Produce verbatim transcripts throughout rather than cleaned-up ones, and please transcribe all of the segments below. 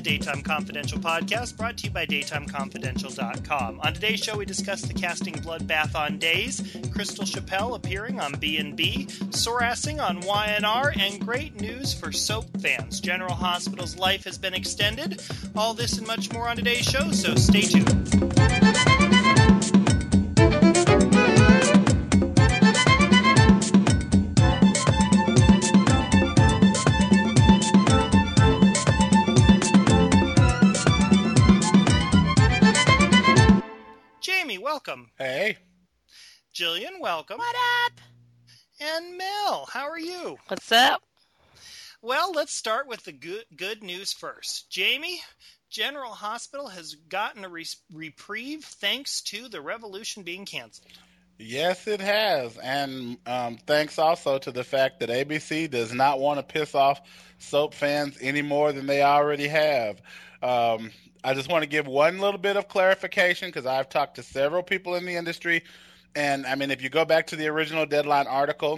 the Daytime Confidential podcast, brought to you by Daytime Confidential dot com. On today's show, we discuss the casting Bloodbath on Days, Crystal Chappelle appearing on B and B, Sorassing on Y N R, and great news for soap fans. General Hospital's life has been extended. All this and much more on today's show, so stay tuned. Welcome. Hey. Jillian, welcome. What up? And Mel, how are you? What's up? Well, let's start with the good, good news first. Jamie, General Hospital has gotten a re- reprieve thanks to the Revolution being canceled. Yes, it has. And um, thanks also to the fact that A B C does not want to piss off soap fans any more than they already have. Um I just want to give one little bit of clarification because I've talked to several people in the industry. And, I mean, if you go back to the original Deadline article,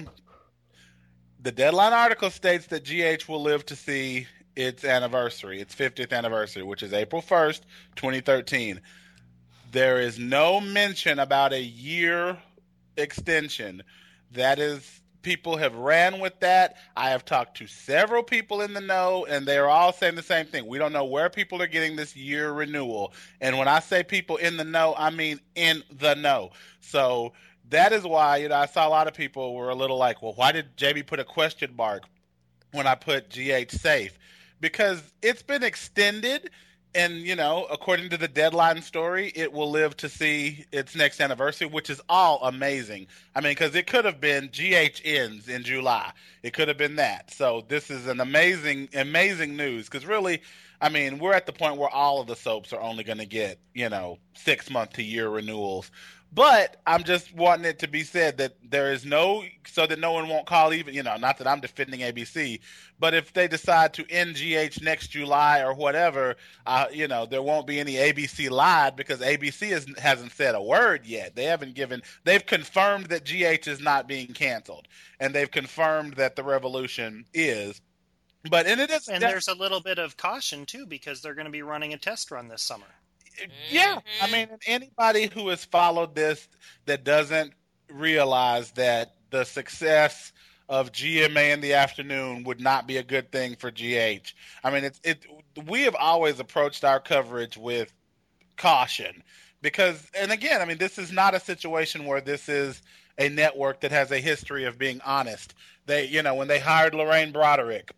the Deadline article states that G H will live to see its anniversary, its fiftieth anniversary, which is April first, twenty thirteen. There is no mention about a year extension. That is... People have ran with that. I have talked to several people in the know, and they are all saying the same thing. We don't know where people are getting this year renewal. And when I say people in the know, I mean in the know. So that is why, you know, I saw a lot of people were a little like, well, why did J B put a question mark when I put G H safe? Because it's been extended. And, you know, according to the Deadline story, it will live to see its next anniversary, which is all amazing. I mean, because it could have been G H ends in July. It could have been that. So this is an amazing, amazing news. Because really, I mean, we're at the point where all of the soaps are only going to get, you know, six-month to year renewals. But I'm just wanting it to be said that there is no, so that no one won't call even, you know, not that I'm defending A B C, but if they decide to end G H next July or whatever, uh, you know, there won't be any A B C lied because A B C is, hasn't said a word yet. They haven't given, they've confirmed that G H is not being canceled, and they've confirmed that the Revolution is. But and it is, and there's a little bit of caution too because they're going to be running a test run this summer. Yeah, I mean, anybody who has followed this that doesn't realize that the success of G M A in the afternoon would not be a good thing for G H. I mean, it's it. We have always approached our coverage with caution because, and again, I mean, this is not a situation where this is a network that has a history of being honest. They, you know, when they hired Lorraine Broderick,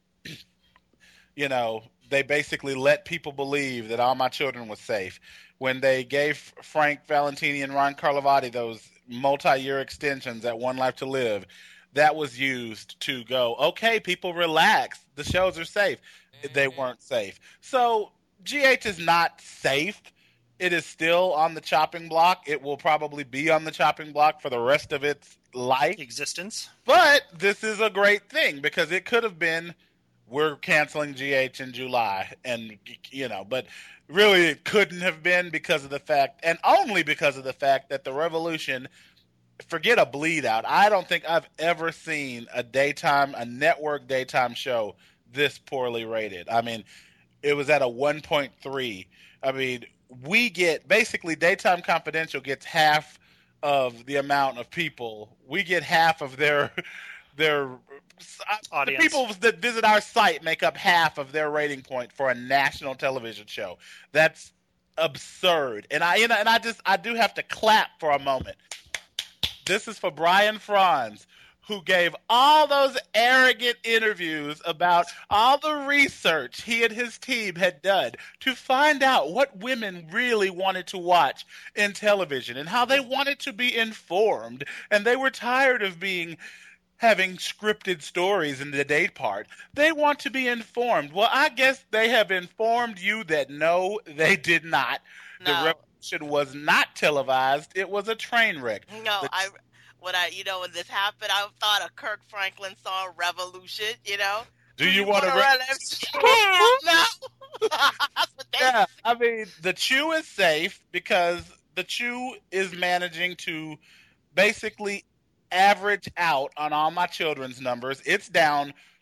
you know, they basically let people believe that All My Children was safe. When they gave Frank Valentini and Ron Carlivati those multi-year extensions at One Life to Live, that was used to go, okay, people relax. The shows are safe. Mm-hmm. They weren't safe. So G H is not safe. It is still on the chopping block. It will probably be on the chopping block for the rest of its life. Existence. But this is a great thing because it could have been, we're canceling G H in July, and, you know, but really it couldn't have been because of the fact, and only because of the fact that the Revolution, forget a bleed out. I don't think I've ever seen a daytime, a network daytime show this poorly rated. I mean, it was at a one point three. I mean, we get, basically Daytime Confidential gets half of the amount of people. We get half of their, their, audience. The people that visit our site make up half of their rating point for a national television show. That's absurd. And I, you know, and I just, I do have to clap for a moment. This is for Brian Franz, who gave all those arrogant interviews about all the research he and his team had done to find out what women really wanted to watch in television and how they wanted to be informed. And they were tired of being having scripted stories in the day part. They want to be informed. Well, I guess they have informed you that no, they did not. No. The Revolution was not televised. It was a train wreck. No, the, I, when I, you know, when this happened, I thought of Kirk Franklin song "Revolution." You know. Do you, you want to? Re- no. That's what they yeah, I mean, the Chew is safe because the Chew is managing to basically average out on All My Children's numbers. It's down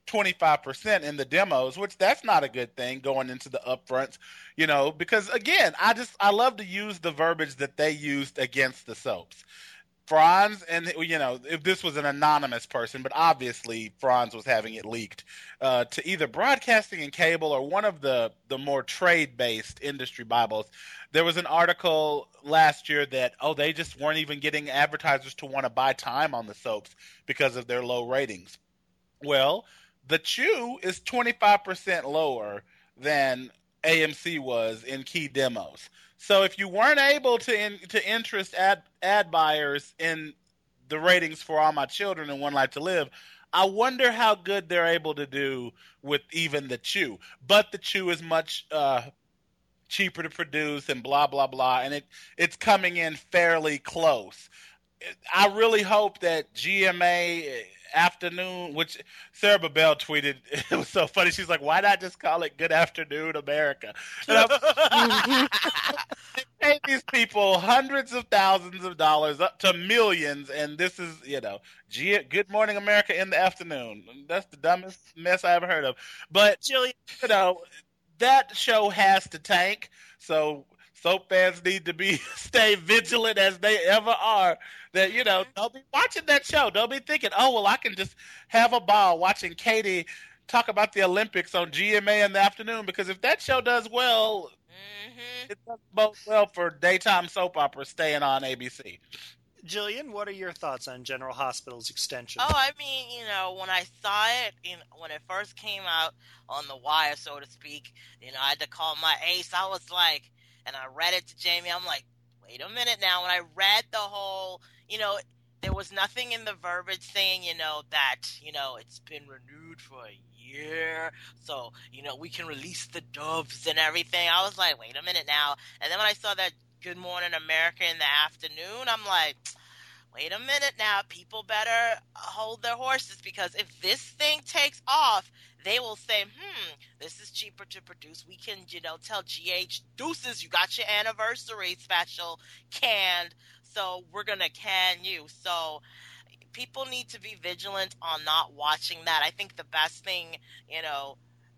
twenty-five percent in the demos, which that's not a good thing going into the upfronts, you know, because again, I just, I love to use the verbiage that they used against the soaps. Franz, and you know, if this was an anonymous person, but obviously Franz was having it leaked uh, to either broadcasting and cable or one of the the more trade-based industry Bibles. There was an article last year that, oh, they just weren't even getting advertisers to want to buy time on the soaps because of their low ratings. Well, the Chew is twenty-five percent lower than A M C was in key demos. So if you weren't able to in, to interest ad ad buyers in the ratings for All My Children and One Life to Live, I wonder how good they're able to do with even the Chew. But the Chew is much uh, cheaper to produce and blah blah blah, and it it's coming in fairly close. I really hope that G M A Afternoon, which Sarah Babel tweeted, it was so funny. She's like, "Why not just call it Good Afternoon America?" And I pay these people hundreds of thousands of dollars, up to millions, and this is, you know, G- Good Morning America in the afternoon. That's the dumbest mess I ever heard of. But Jillian, you know, that show has to tank. So soap fans need to be stay vigilant as they ever are. That, you know, they'll be watching that show. They'll be thinking, oh, well, I can just have a ball watching Katie talk about the Olympics on G M A in the afternoon, because if that show does well, mm-hmm. it does bode well for daytime soap operas staying on A B C. Jillian, what are your thoughts on General Hospital's extension? Oh, I mean, you know, when I saw it, in, when it first came out on the wire, so to speak, you know, I had to call my ace. I was like, and I read it to Jamie, I'm like, wait a minute now. When I read the whole, you know, there was nothing in the verbiage saying, you know, that, you know, it's been renewed for a year, so, you know, we can release the doves and everything. I was like, wait a minute now. And then when I saw that Good Morning America in the afternoon, I'm like, wait a minute now. People better hold their horses, because if this thing takes off, they will say, hmm, this is cheaper to produce. We can, you know, tell G H, deuces, you got your anniversary special canned, so we're going to can you. So people need to be vigilant on not watching that. I think the best thing, you know,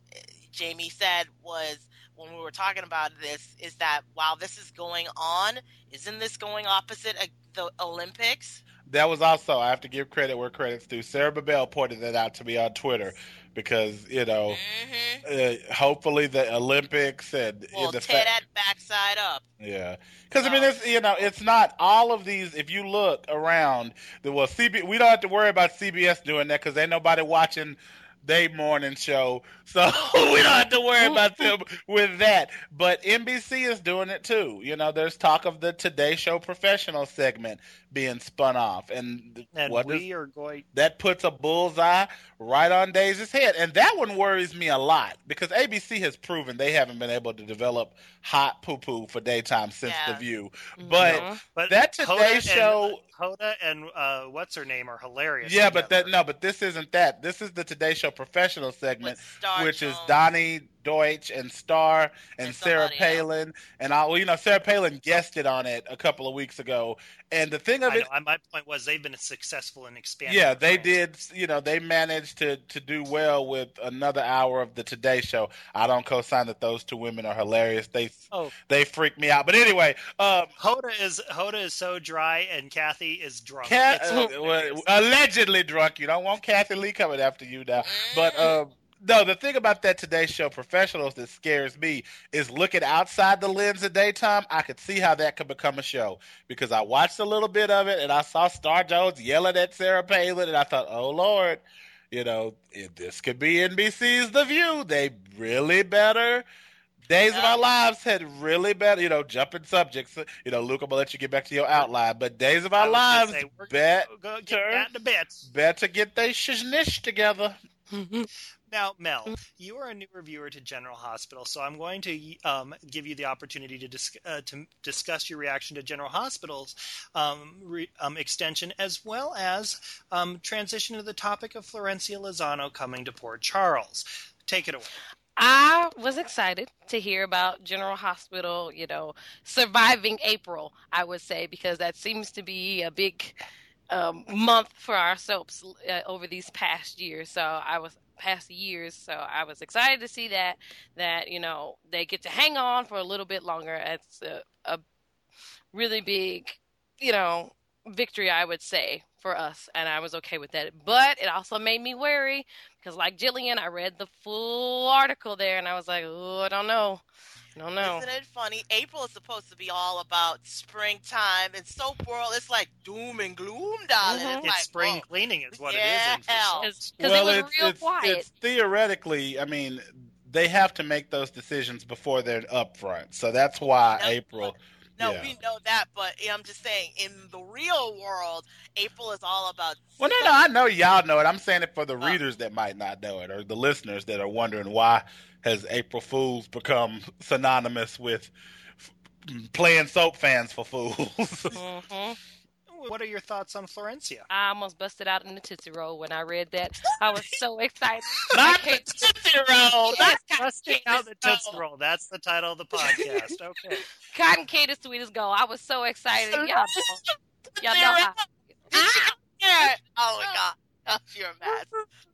Jamie said was, when we were talking about this, is that while this is going on, isn't this going opposite the Olympics? That was also, I have to give credit where credit's due. Sarah Babel pointed that out to me on Twitter, because, you know, mm-hmm. uh, hopefully the Olympics and well, the tear fa- that backside up. Yeah, because I mean, it's, you know, it's not all of these. If you look around, the well, C B, we don't have to worry about C B S doing that, because ain't nobody watching their morning show, so we don't have to worry about them with that. But N B C is doing it too. You know, there's talk of the Today Show professional segment being spun off, and, and what we does, are going that puts a bullseye right on Daisy's head, and that one worries me a lot, because A B C has proven they haven't been able to develop hot poo poo for daytime since yeah. The View. But, mm-hmm. but that Today Hoda Show. And, Hoda and uh, what's her name are hilarious. Yeah, together. but that no, but this isn't that. This is the Today Show professional segment, which Jones. is Donnie Deutsch and Star and, and Sarah Palin, else. and I, well, you know, Sarah Palin guested on it a couple of weeks ago. And the thing of I it, know, my point was they've been successful in expanding. Yeah, they France. did. You know, they managed to to do well with another hour of the Today Show. I don't co-sign that those two women are hilarious. They oh. they freak me out. But anyway, um, Hoda is Hoda is so dry, and Kathy is drunk. Kat, uh, well, allegedly drunk. You don't want Kathy Lee coming after you now. But um, no, the thing about that Today Show professionals that scares me is looking outside the lens of daytime. I could see how that could become a show, because I watched a little bit of it and I saw Star Jones yelling at Sarah Palin, and I thought, oh Lord, you know, this could be N B C's The View. They really better. Days yeah. of Our Lives had really better, you know, jumping subjects. You know, Luke, I'm gonna let you get back to your outline, but Days of Our Lives, say, better go get the bits. Better get they shiznish together. Now, Mel, you are a new reviewer to General Hospital, so I'm going to um, give you the opportunity to, dis- uh, to discuss your reaction to General Hospital's um, re- um, extension, as well as um, transition to the topic of Florencia Lozano coming to Port Charles. Take it away. I was excited to hear about General Hospital, you know, surviving April, I would say, because that seems to be a big um, month for our soaps uh, over these past years. So I was past years. So I was excited to see that, that, you know, they get to hang on for a little bit longer. It's a, a really big, you know, victory, I would say, for us, and I was okay with that. But it also made me wary because, like Jillian, I read the full article there, and I was like, oh, I don't know. I don't know. Isn't it funny? April is supposed to be all about springtime, and soap world, it's like doom and gloom, darling. Mhm. It's, It's like, spring whoa. cleaning is what Yeah. it is. In for Because soaps. it was it's, real it's, quiet. it's theoretically, I mean, they have to make those decisions before they're upfront. So that's why No, April. No, yeah. we know that, but I'm just saying, in the real world, April is all about. Well, no, no, I know y'all know it. I'm saying it for the readers that might not know it, or the listeners that are wondering why has April Fools become synonymous with f- playing soap fans for fools. hmm What are your thoughts on Florencia? I almost busted out in the Tootsie Roll when I read that. I was so excited. Not I can't- the Tootsie Roll. Yes, Busting Cotton out the Candy Tootsie Roll. That's the title of the podcast. Okay. Cotton Candy Sweet as Gold. I was so excited. Y'all know, y'all know how. Yeah. Oh my God, oh, you're a mess.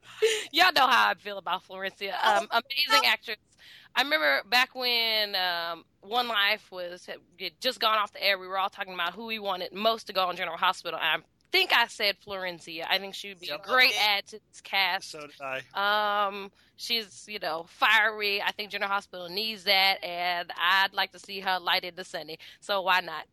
Y'all know how I feel about Florencia. Um, amazing actress. I remember back when um, One Life was had just gone off the air. We were all talking about who we wanted most to go on General Hospital. And I think I said Florencia. I think she would be Yep. a great add to this cast. So did I. Um, she's, you know, fiery. I think General Hospital needs that, and I'd like to see her lighted the sunny. So why not?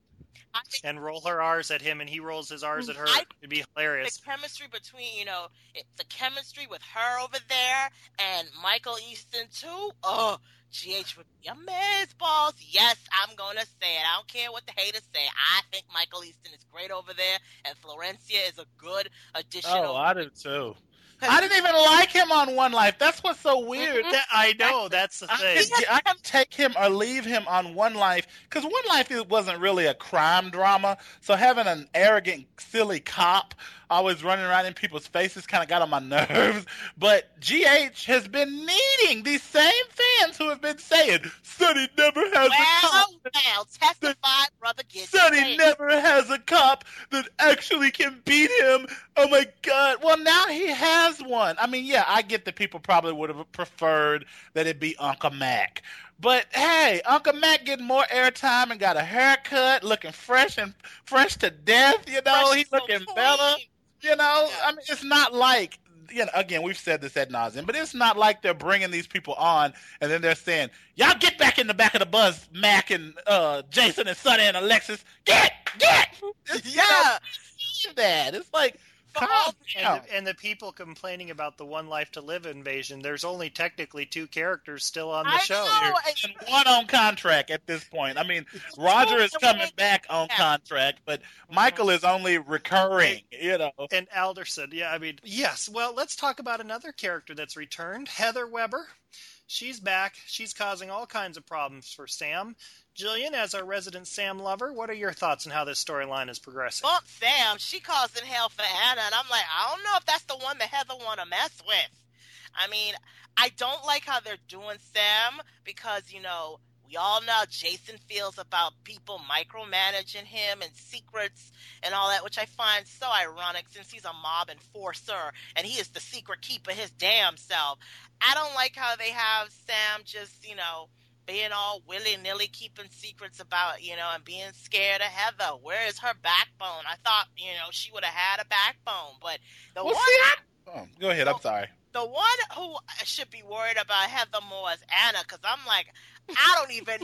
I think And roll her R's at him, and he rolls his R's at her. I- It'd be the hilarious. chemistry between, you know, it, the chemistry with her over there and Michael Easton too. Oh, G H would be amazeballs. Yes, I'm gonna say it. I don't care what the haters say. I think Michael Easton is great over there, and Florencia is a good addition. Oh, over I do too. I didn't even like him on One Life. That's what's so weird. That- I know, that's the I thing. could, I could take him or leave him on One Life because One Life is- wasn't really a crime drama. So having an arrogant, silly cop always running around in people's faces kind of got on my nerves. But G H has been needing these same fans who have been saying, Sonny never has a cop. Well, well, testify, brother. Get Sonny your never has a cop that actually can beat him. Oh my God. Well, now he has one. I mean, yeah, I get that people probably would have preferred that it be Uncle Mac. But hey, Uncle Mac getting more airtime and got a haircut, looking fresh and fresh to death. You know, Fresh he's so looking clean. better. You know, Yeah. I mean, it's not like, you know, again, we've said this ad nauseum, but it's not like they're bringing these people on and then they're saying, y'all get back in the back of the bus, Mac and uh, Jason and Sonny and Alexis. Get, get! It's, you know, Yeah. that. It's like, For calm all- down. And the, and the people complaining about the One Life to Live invasion, there's only technically two characters still on the I show. know, and- And one on contract at this point. I mean, Roger is coming back on Yeah. contract, but Michael is only recurring, you know. And Alderson, yeah, I mean, yes. Well, let's talk about another character that's returned, Heather Weber. She's back. She's causing all kinds of problems for Sam. Jillian, as our resident Sam lover, what are your thoughts on how this storyline is progressing? Bump Sam, she causing hell for Anna, and I'm like, I don't know if that's the one that Heather want to mess with. I mean, I don't like how they're doing Sam because, you know, we all know how Jason feels about people micromanaging him and secrets and all that, which I find so ironic since he's a mob enforcer and he is the secret keeper his damn self. I don't like how they have Sam just, you know, being all willy-nilly keeping secrets about, you know, and being scared of Heather. Where is her backbone? I thought, you know, she would have had a backbone, but the Well, one see, I... oh, go ahead. I'm sorry. the one who should be worried about Heather more is Anna, because I'm like, I don't even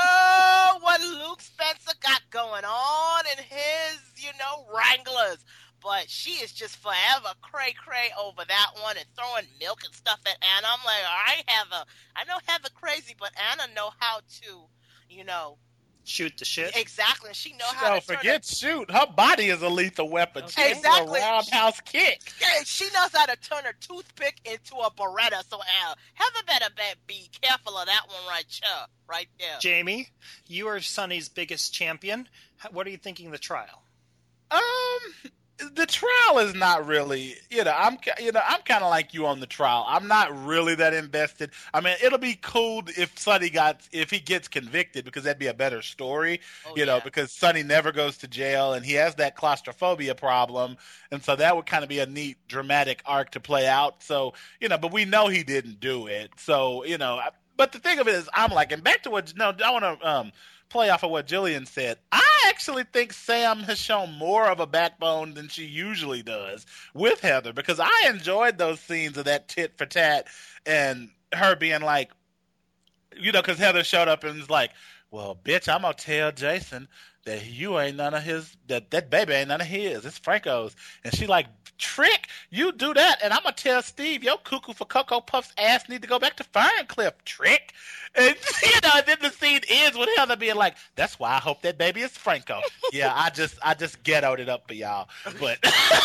know what Luke Spencer got going on in his, you know, Wranglers. But she is just forever cray-cray over that one and throwing milk and stuff at Anna. I'm like, all right, Heather. I know Heather crazy, but Anna know how to, you know, Shoot the shit. exactly. She know how Don't to turn forget, shoot. Her body is a lethal weapon. She can throw Exactly. a roundhouse kick. Yeah, she knows how to turn a toothpick into a Beretta. So, uh, Heather better be, be careful of that one right there. Right there. Jamie, you are Sonny's biggest champion. How- What are you thinking of the trial? Um, the trial is not really, you know, I'm, you know, I'm kind of like you on the trial. I'm not really that invested. I mean, it'll be cool if Sonny got, if he gets convicted, because that'd be a better story, Oh, you know, yeah. because Sonny never goes to jail and he has that claustrophobia problem. And so that would kind of be a neat dramatic arc to play out. So, you know, but we know he didn't do it. So, you know, I- but the thing of it is, I'm like, and back to what, no, I want to, um, play off of what Jillian said. I actually think Sam has shown more of a backbone than she usually does with Heather, because I enjoyed those scenes of that tit for tat and her being like, you know, because Heather showed up and was like, well, bitch, I'm going to tell Jason that you ain't none of his, that that baby ain't none of his. It's Franco's. And she like, Trick, you do that, and I'm going to tell Steve your cuckoo for Cocoa Puffs ass need to go back to Ferncliff, Trick. And, you know, and then the scene ends with Heather being like, that's why I hope that baby is Franco. Yeah, I just I just ghettoed it up for y'all. But, but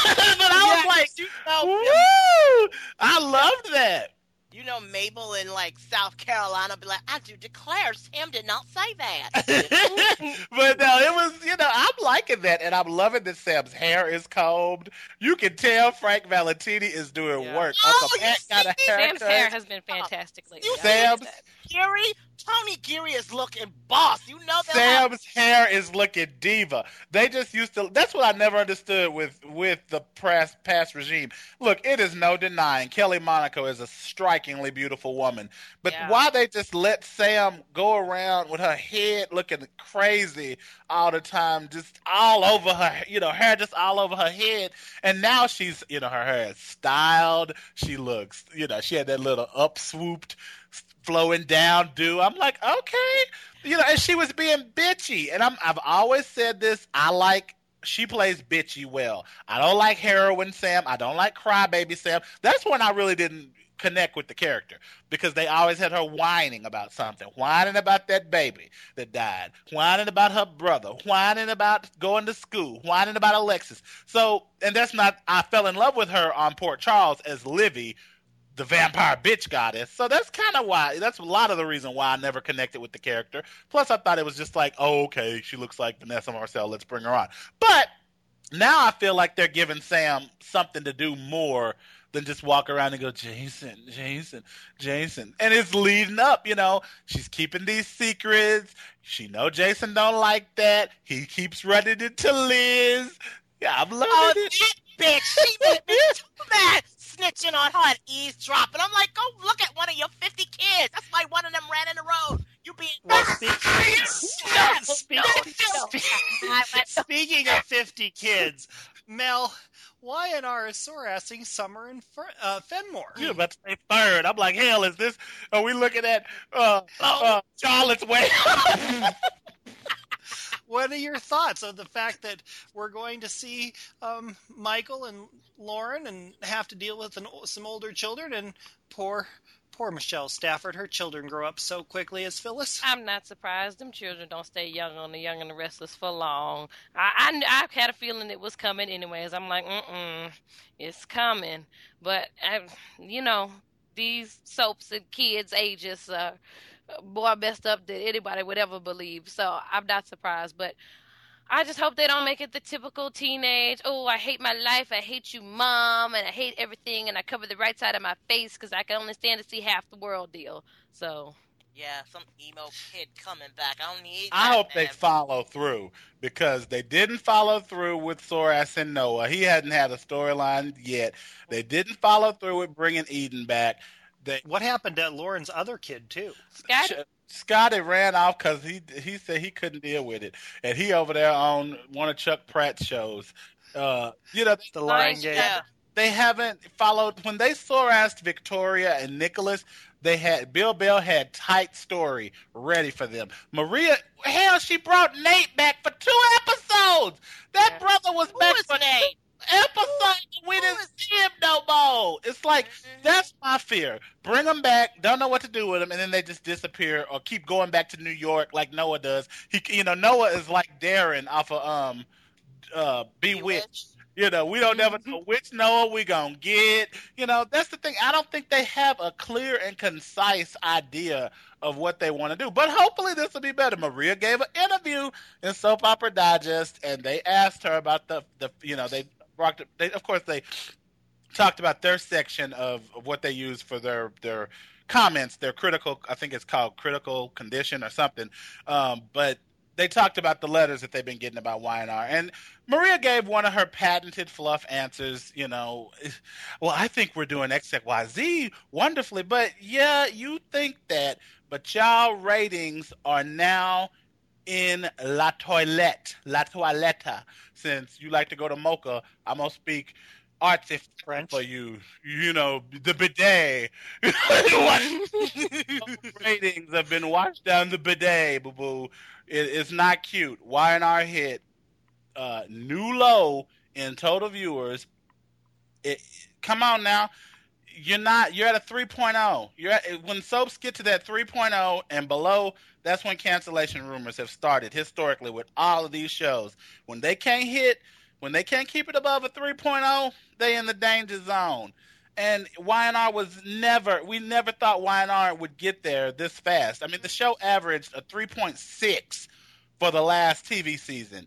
I was Yeah, like, you know, woo! I loved that. you know, Mabel in like South Carolina be like, I do declare Sam did not say that. But no, it was, you know, I'm liking that, and I'm loving that Sam's hair is combed. You can tell Frank Valentini is doing Yeah. work. Oh, Uncle you Pat got a see? haircut. Sam's hair has been fantastic lately. You I Sam's- noticed that. Geary, Tony Geary is looking boss. You know that. Sam's hair is looking diva. They just used to. That's what I never understood with with the past past regime. Look, it is no denying Kelly Monaco is a strikingly beautiful woman, but Yeah. why they just let Sam go around with her head looking crazy all the time, just all over her, you know, hair just all over her head, and now she's, you know, her hair is styled. She looks, you know, she had that little up swooped, flowing down do. I'm like, okay, you know, and she was being bitchy, and I'm I've always said this. I like she plays bitchy well. I don't like heroin Sam. I don't like crybaby Sam. That's when I really didn't connect with the character, because they always had her whining about something, whining about that baby that died, whining about her brother, whining about going to school, whining about Alexis. So, and that's not. I fell in love with her on Port Charles as Livy, the vampire bitch goddess. So that's kind of why, that's a lot of the reason why I never connected with the character. Plus, I thought it was just like, oh, okay, she looks like Vanessa Marcel, let's bring her on. But now I feel like they're giving Sam something to do more than just walk around and go, Jason, Jason, Jason. And it's leading up, you know. She's keeping these secrets. She know Jason don't like that. He keeps running into Liz. Yeah, I'm loving Oh, it. that bitch, she made me too mad snitching on her and eavesdropping. I'm like, go look at one of your fifty kids. That's why one of them ran in the road. You being Well, speak- speak- no, speak- speaking of fifty kids, Mel, Y N R is harassing Summer and Fer- uh, Fenmore. You're about to say third. I'm like, hell, is this? Are we looking at uh, uh, Charlotte's Way? What are your thoughts of the fact that we're going to see um, Michael and Lauren and have to deal with an, some older children, and poor, poor Michelle Stafford, her children grow up so quickly as Phyllis? I'm not surprised. Them children don't stay young on the Young and the Restless for long. I, I, I had a feeling it was coming anyways. I'm like, mm-mm, it's coming. But, I, you know, these soaps and kids' ages are more messed up than anybody would ever believe. So I'm not surprised. But I just hope they don't make it the typical teenage, oh, I hate my life, I hate you, Mom, and I hate everything, and I cover the right side of my face because I can only stand to see half the world deal. So... yeah, some emo kid coming back. I don't need. I that, hope they man. follow through, because they didn't follow through with Soras and Noah. He hadn't had a storyline yet. They didn't follow through with bringing Eden back. They, What happened to Lauren's other kid, too? Scott, Ch- Scotty ran off because he he said he couldn't deal with it, and he over there on one of Chuck Pratt's shows. Uh, you know, The Lion Gate. Yeah. they haven't followed when they Soras Victoria and Nicholas. They had Bill Bell had tight story ready for them. Maria, hell, she brought Nate back for two episodes. That Yeah. brother was Who back is for Nate? episode. We didn't is- see him no more. It's like, that's my fear. Bring them back, don't know what to do with them, and then they just disappear or keep going back to New York like Noah does. He, you know, Noah is like Darren off of um, uh, Bewitched. You know, we don't never know which Noah we gonna get. You know, that's the thing. I don't think they have a clear and concise idea of what they want to do. But hopefully this will be better. Maria gave an interview in Soap Opera Digest, and they asked her about the, the you know, they brought, they, of course, they talked about their section of, of what they use for their their comments, their critical, I think it's called critical condition or something. Um, but they talked about the letters that they've been getting about Y N R. And Maria gave one of her patented fluff answers, you know, well, I think we're doing X Y Z wonderfully. But yeah, you think that, but y'all ratings are now in La Toilette, La Toilette. Since you like to go to Mocha, I'm going to speak artsy French for you. You know, the bidet. Ratings have been washed down the bidet, boo-boo. It, it's not cute. Y N R hit uh, new low in total viewers. It, come on now. You're not. You're at a three point oh. You're at, when soaps get to that three point oh and below, that's when cancellation rumors have started historically with all of these shows. When they can't hit, when they can't keep it above a three point oh, they in the danger zone. And Y N R was never, we never thought Y N R would get there this fast. I mean, the show averaged a three point six for the last T V season.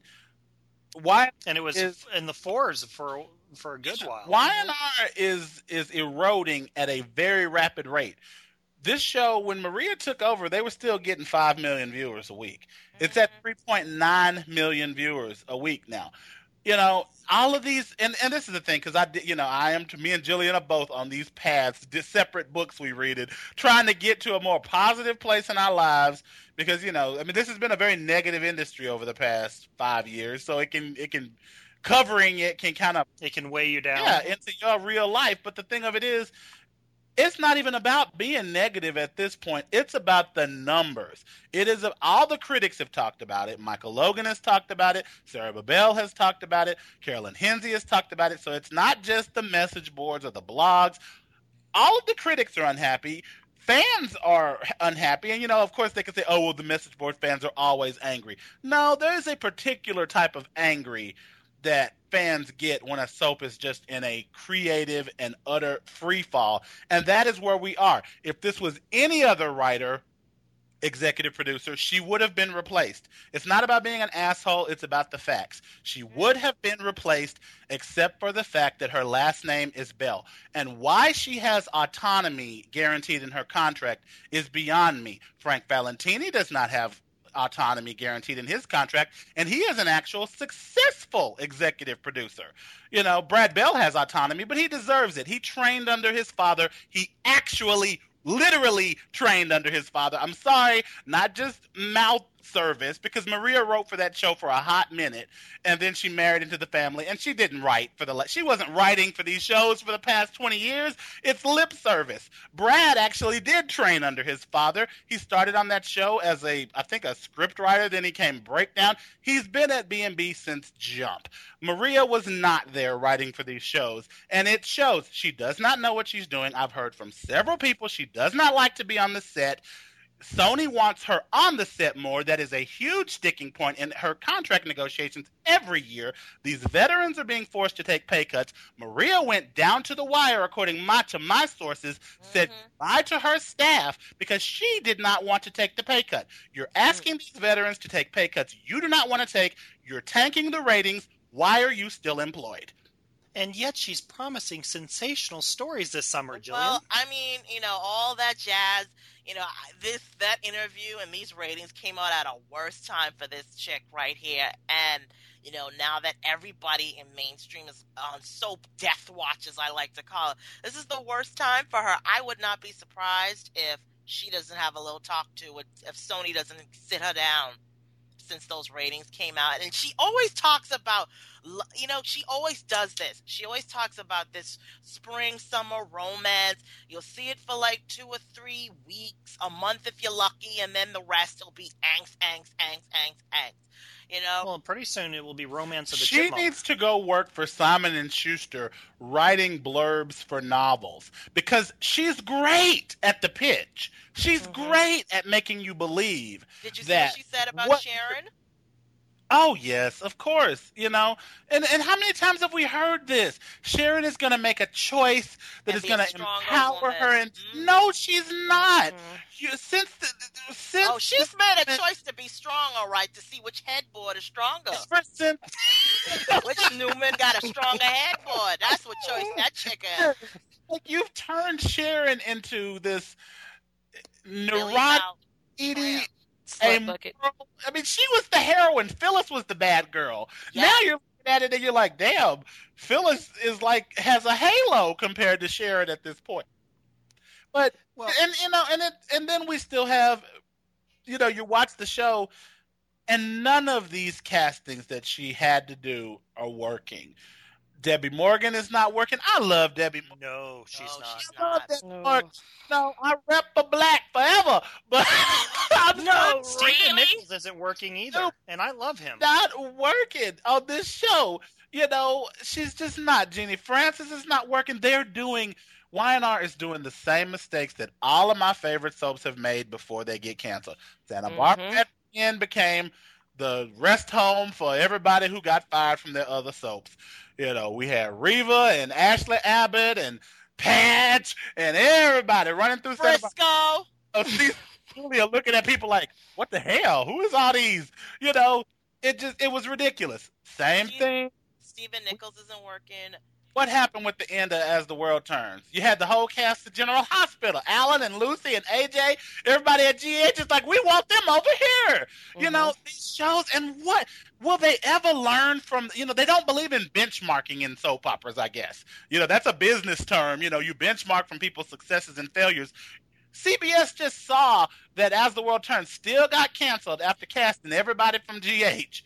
Y and it was is, in the fours for for a good while. Y N R is is eroding at a very rapid rate. This show, when Maria took over, they were still getting five million viewers a week. It's at three point nine million viewers a week now. You know, all of these, and, and this is the thing, because I, did, you know, I am, to me and Jillian are both on these paths, these separate books we read it, trying to get to a more positive place in our lives, because, you know, I mean, this has been a very negative industry over the past five years, so it can, it can, covering it can kind of, it can weigh you down. Yeah, into your real life, but the thing of it is, it's not even about being negative at this point. It's about the numbers. It is all the critics have talked about it. Michael Logan has talked about it. Sarah Babel has talked about it. Carolyn Hinsey has talked about it. So it's not just the message boards or the blogs. All of the critics are unhappy. Fans are unhappy. And, you know, of course they can say, oh, well, the message board fans are always angry. No, there is a particular type of angry that fans get when a soap is just in a creative and utter free fall. And that is where we are. If this was any other writer, executive producer, she would have been replaced. It's not about being an asshole. It's about the facts. She would have been replaced except for the fact that her last name is Bell. And why she has autonomy guaranteed in her contract is beyond me. Frank Valentini does not have autonomy guaranteed in his contract, and he is an actual successful executive producer. You know, Brad Bell has autonomy, but he deserves it. He trained under his father. He actually, literally trained under his father. I'm sorry, not just mouth service, because Maria wrote for that show for a hot minute, and then she married into the family, and she didn't write for the, she wasn't writing for these shows for the past twenty years. It's lip service. Brad actually did train under his father. He started on that show as a, I think, a script writer, then he came breakdown. He's been at B and B since jump. Maria was not there writing for these shows, and it shows. She does not know what she's doing. I've heard from several people she does not like to be on the set. Sony wants her on the set more. That is a huge sticking point in her contract negotiations every year. These veterans are being forced to take pay cuts. Maria went down to the wire, according my, to my sources, mm-hmm. said bye to her staff because she did not want to take the pay cut. You're asking these veterans to take pay cuts you do not want to take. You're tanking the ratings. Why are you still employed? And yet she's promising sensational stories this summer, Jillian. Well, I mean, you know, all that jazz, you know, this, that interview and these ratings came out at a worse time for this chick right here. And, you know, now that everybody in mainstream is on soap death watch, as I like to call it, this is the worst time for her. I would not be surprised if she doesn't have a little talk to, if Sony doesn't sit her down since those ratings came out. And she always talks about, you know, she always does this. She always talks about this spring, summer romance. You'll see it for like two or three weeks, a month if you're lucky, and then the rest will be angst, angst, angst, angst, angst. You know? Well, pretty soon it will be Romance of the She Chipmunk. needs to go work for Simon and Schuster writing blurbs for novels because she's great at the pitch. She's mm-hmm. great at making you believe. Did you see that what she said about what, Sharon? Oh, yes, of course, you know. And and how many times have we heard this? Sharon is going to make a choice that and is going to empower woman. her. And mm-hmm. no, she's not. Mm-hmm. You, since the, since oh, she's made a choice to be strong, all right, to see which headboard is stronger. Ever since, Which Newman got a stronger headboard? That's what choice that chick is. Like, you've turned Sharon into this Billy neurotic, Bob idiot. Tramp. Slut a bucket. girl- I mean, she was the heroine. Phyllis was the bad girl. Yeah. Now you're looking at it and you're like, damn, Phyllis is like has a halo compared to Sharon at this point. But Well, and you know, and it, and then we still have, you know, you watch the show, and none of these castings that she had to do are working. Debbie Morgan is not working. I love Debbie Morgan. no, she's No, not. she's I love not. Debbie No. Morgan. No, I rep the black forever, but I'm No, not, Stephen really? Nichols isn't working either, No. and I love him. not working on this show. You know, she's just not. Jeannie Francis is not working. They're doing, Y N R is doing the same mistakes that all of my favorite soaps have made before they get canceled. Santa Barbara Mhm. at the end became the rest home for everybody who got fired from their other soaps. You know, we had Reva and Ashley Abbott and Patch and everybody running through Santa Barbara. Frisco. Oh, see, Julia looking at people like, what the hell? Who is all these? You know, it just it was ridiculous. Same Steve- thing. Stephen Nichols isn't working. What happened with the end of As the World Turns? You had the whole cast of General Hospital, Alan and Lucy and A J, everybody at G H is like, we want them over here. You know, these shows, and what will they ever learn from, you know, they don't believe in benchmarking in soap operas, I guess. You know, that's a business term. You know, you benchmark from people's successes and failures. C B S just saw that As the World Turns still got canceled after casting everybody from G H.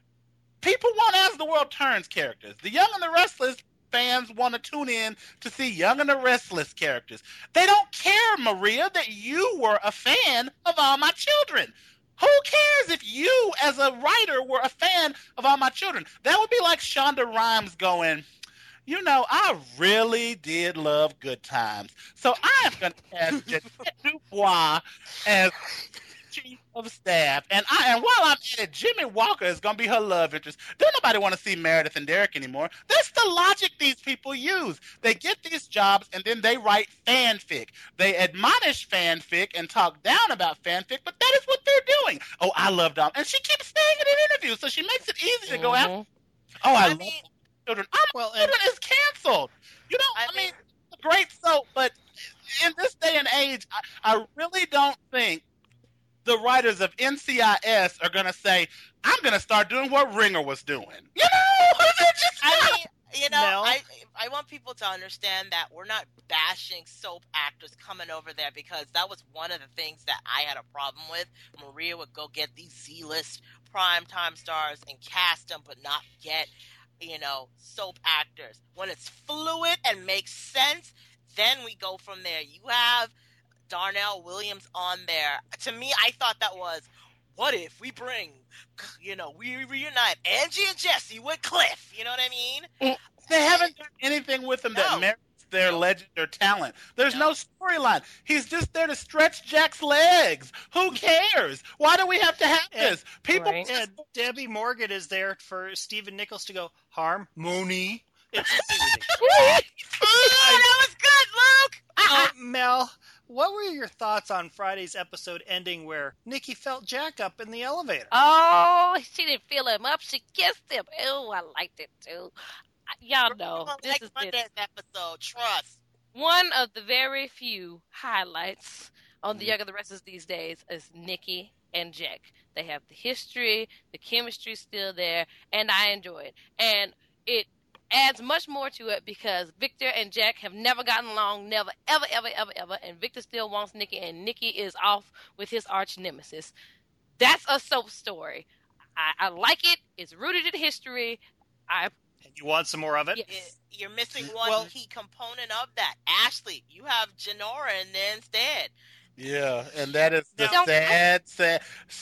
People want As the World Turns characters. The Young and the Restless fans want to tune in to see Young and the Restless characters. They don't care, Maria, that you were a fan of All My Children. Who cares if you, as a writer, were a fan of All My Children? That would be like Shonda Rhimes going, you know, I really did love Good Times. So I'm going to cast Jeanette Dubois as chief of staff. And I and while I'm at it, Jimmy Walker is going to be her love interest. Don't nobody want to see Meredith and Derek anymore. That's the logic these people use. They get these jobs and then they write fanfic. They admonish fanfic and talk down about fanfic, but that is what they're doing. Oh, I love Dom. And she keeps saying it in interviews, so she makes it easy to go out. Mhm. Oh, I, I love mean, children. I'm Well, and Children is canceled. You know, I, I mean, mean- it's a great soap, but in this day and age, I, I really don't think the writers of N C I S are going to say, I'm going to start doing what Ringer was doing. You know? They're just I not. mean, you know, Mel? I I want people to understand that we're not bashing soap actors coming over there, because that was one of the things that I had a problem with. Maria would go get these Z-list primetime stars and cast them, but not get, you know, soap actors. When it's fluid and makes sense, then we go from there. You have Darnell Williams on there. To me, I thought that was, what if we bring, you know, we reunite Angie and Jesse with Cliff? You know what I mean? They haven't done anything with them that No. merits their No. legend or talent. There's no, No. storyline. He's just there to stretch Jack's legs. Who cares? Why do we have to have And- this? People Right. and Debbie Morgan is there for Stephen Nichols to go, harm, Mooney. It's ridiculous. Oh, that was good, Luke! Uh, Mel, what were your thoughts on Friday's episode ending where Nikki felt Jack up in the elevator? Oh, she didn't feel him up. She kissed him. Oh, I liked it too. Y'all know People this like is the, Monday's episode, trust. one of the very few highlights on Mm-hmm. the Young and the Restless these days is Nikki and Jack. They have the history, the chemistry's still there, and I enjoy it. And it adds much more to it because Victor and Jack have never gotten along, never, ever, ever, ever, ever. And Victor still wants Nikki, and Nikki is off with his arch nemesis. That's a soap story. I, I like it. It's rooted in history. I And you want some more of it? yes. It- You're missing one Well- key component of that. Ashley, you have Janora in there instead. Yeah, and that is the Now- sad, sad,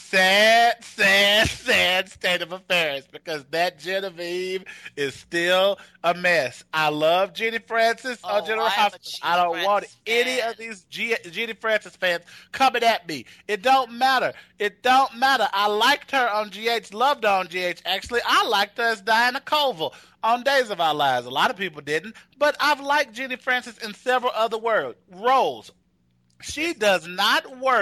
sad, sad, sad state of affairs, because that Genevieve is still a mess. I love Jenny Francis Oh, on General I am a Hospital. I Jenny don't want Francis any fan. of these G- Jenny Francis fans coming at me. It don't matter. It don't matter. I liked her on G H, loved her on G H. Actually, I liked her as Diana Colville on Days of Our Lives. A lot of people didn't, but I've liked Jenny Francis in several other word, roles. She does not work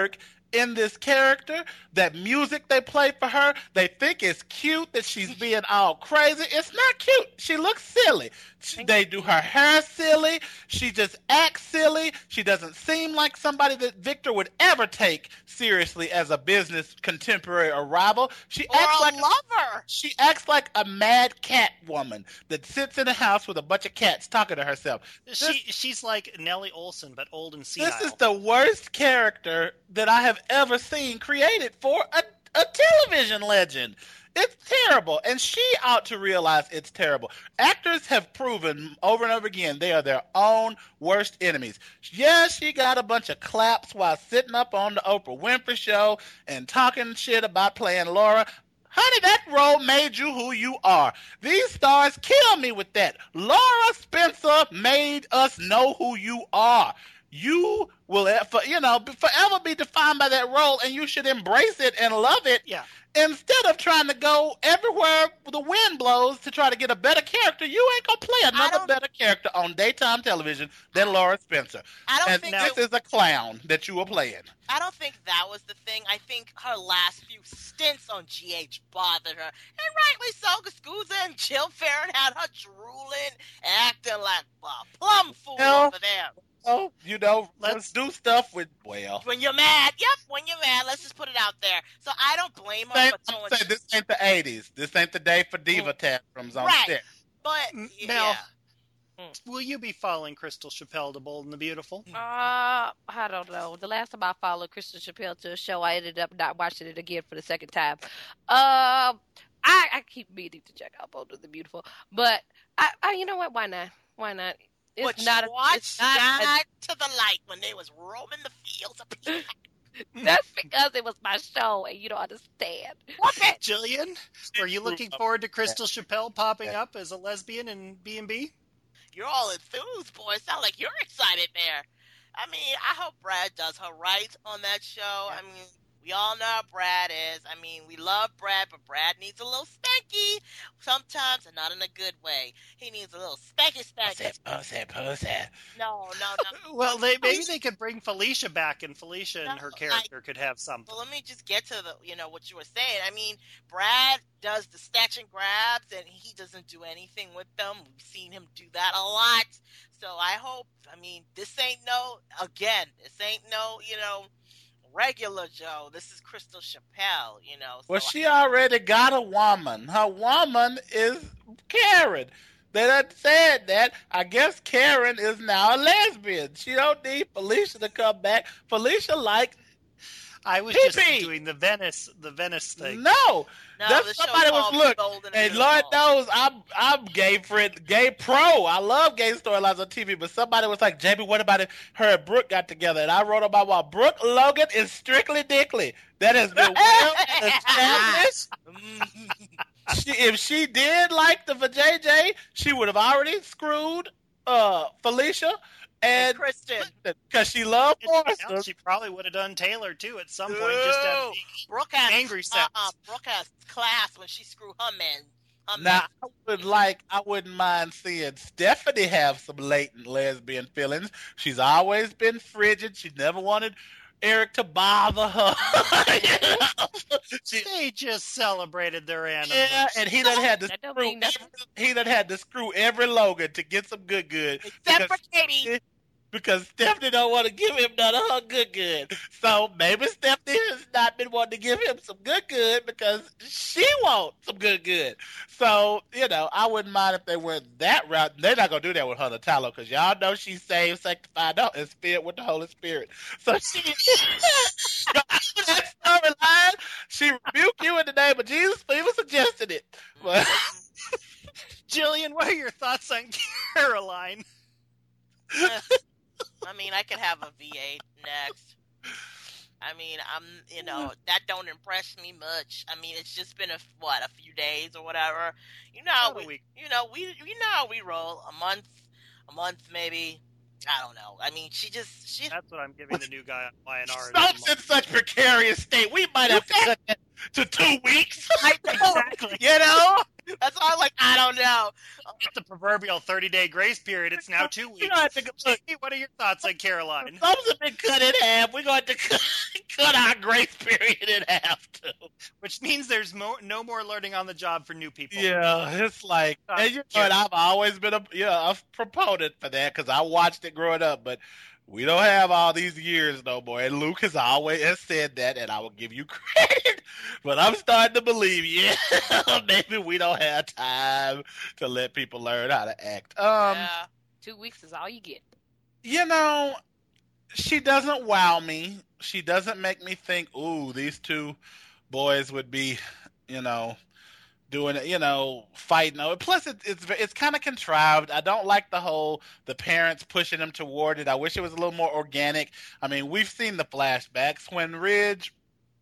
in this character. That music they play for her, they think it's cute that she's being all crazy. It's not cute. She looks silly. She, they do her hair silly. She just acts silly. She doesn't seem like somebody that Victor would ever take seriously as a business contemporary or rival. She or acts a like lover. A, she acts like a mad cat woman that sits in a house with a bunch of cats talking to herself. She This- she's like Nellie Olson, but old and senile. This is the worst character that I have ever seen created for a, a television legend. It's terrible, and she ought to realize it's terrible. Actors have proven over and over again they are their own worst enemies. Yeah, she got a bunch of claps while sitting up on the Oprah Winfrey Show and talking shit about playing Laura. Honey, that role made you who you are. These stars kill me with that. Laura Spencer made us know who you are. You will, you know, forever be defined by that role, and you should embrace it and love it. Yeah. Instead of trying to go everywhere the wind blows to try to get a better character, you ain't gonna play another better character on daytime television than Laura Spencer. I don't and think this it, is a clown that you were playing. I don't think that was the thing. I think her last few stints on G H bothered her, and rightly so, because Scusa and Jill Farron had her drooling, acting like a plum fool Hell. over there. Oh, you know, let's, Let's- do stuff with, well. When you're mad, yep, when you're mad, let's just put it out there. So I don't blame her Say, for throwing say, this ain't the eighties. This ain't the day for diva tantrums on Right. set. but M- yeah. Mel. Will you be following Crystal Chappelle to Bold and the Beautiful? Uh, I don't know. The last time I followed Kristen Chappelle to a show, I ended up not watching it again for the second time. Um, I, I keep meaning to check out Bold and the Beautiful, but I, I, you know what? Why not? Why not? It's But not. you A, watched it's not. Guide to the Light when they was roaming the fields of Peacock. A, that's because it was my show, and you don't understand. Whoop it! Jillian, are you looking forward to Crystal Chappelle popping up as a lesbian in B and B? You're all enthused, boy. Sound like you're excited there. I mean, I hope Brad does her right on that show. I mean, we all know how Brad is. I mean, we love Brad, but Brad needs a little spanky sometimes, and not in a good way. He needs a little spanky spanky. Pussy, pussy. No, no, no. Well, they, maybe they could bring Felicia back, and Felicia and her No, character could have something. Well, let me just get to the, you know, what you were saying. I mean, Brad does the snatch and grabs, and he doesn't do anything with them. We've seen him do that a lot. So I hope, I mean, this ain't no, again, this ain't no, you know, regular Joe. This is Crystal Chappelle, you know. So Well, she already got a woman. Her woman is Karen. They done said that. I guess Karen is now a lesbian. She don't need Felicia to come back. Felicia like I was Pee-pee. just doing the Venice, the Venice thing. no. no, the That's show somebody was called look. Bold and And the Lord Beautiful. knows I'm I'm gay friend, gay pro. I love gay storylines on T V. But somebody was like, Jamie, what about if her and Brooke got together? And I wrote about why Brooke Logan is strictly dickly. That has been well established. She, if she did like the J J, she would have already screwed uh, Felicia. And And Kristen. because she loved Hell, Forrester. she probably would have done Taylor too at some point. Just out of Brooke has, angry sex. uh-uh, Brooke has class when she screwed her man. Her Now, man. I would like, I wouldn't mind seeing Stephanie have some latent lesbian feelings. She's always been frigid. She never wanted Eric to bother her. You know? She- they just celebrated their anniversary. yeah, and he done had to That don't screw. mean nothing. Every, he done had to screw every Logan to get some good good. Except for because- Katie. Because Stephanie don't want to give him none of her good good. So maybe Stephanie has not been wanting to give him some good good because she wants some good good. So, you know, I wouldn't mind if they went that route. They're not going to do that with Hunter Tallow because y'all know she's saved, sanctified, no, and filled with the Holy Spirit. So she, that storyline, she rebuked you in the name of Jesus for even suggesting it. But, Jillian, what are your thoughts on Caroline? I mean, I could have a V eight next. I mean, I'm, you know, that don't impress me much. I mean, it's just been a what, a few days or whatever. You know, how About a we, week. you know, we, you know how we roll. A month, a month maybe. I don't know. I mean, she just, she. That's what I'm giving the new guy on Y N R. Soap's in such precarious state. We might have to cut that to two weeks. I know. Exactly. You know? That's all. I'm like, I don't know. Get the proverbial thirty-day grace period. It's now two weeks. Have to, look, what are your thoughts on Caroline? thumbs have been cut in half. We're going to cut, cut our grace period in half, too. Which means there's mo- no more learning on the job for new people. Yeah, it's like, Uh, and you know, and I've always been a, yeah, a proponent for that because I watched it growing up, but we don't have all these years no more. And Luke has always has said that, and I will give you credit. But I'm starting to believe, yeah, maybe we don't have time to let people learn how to act. Um, yeah. Two weeks is all you get. You know, she doesn't wow me. She doesn't make me think, ooh, these two boys would be, you know, doing it, you know, fighting. Plus, it, it's it's kind of contrived. I don't like the whole the parents pushing them toward it. I wish it was a little more organic. I mean, we've seen the flashbacks when Ridge,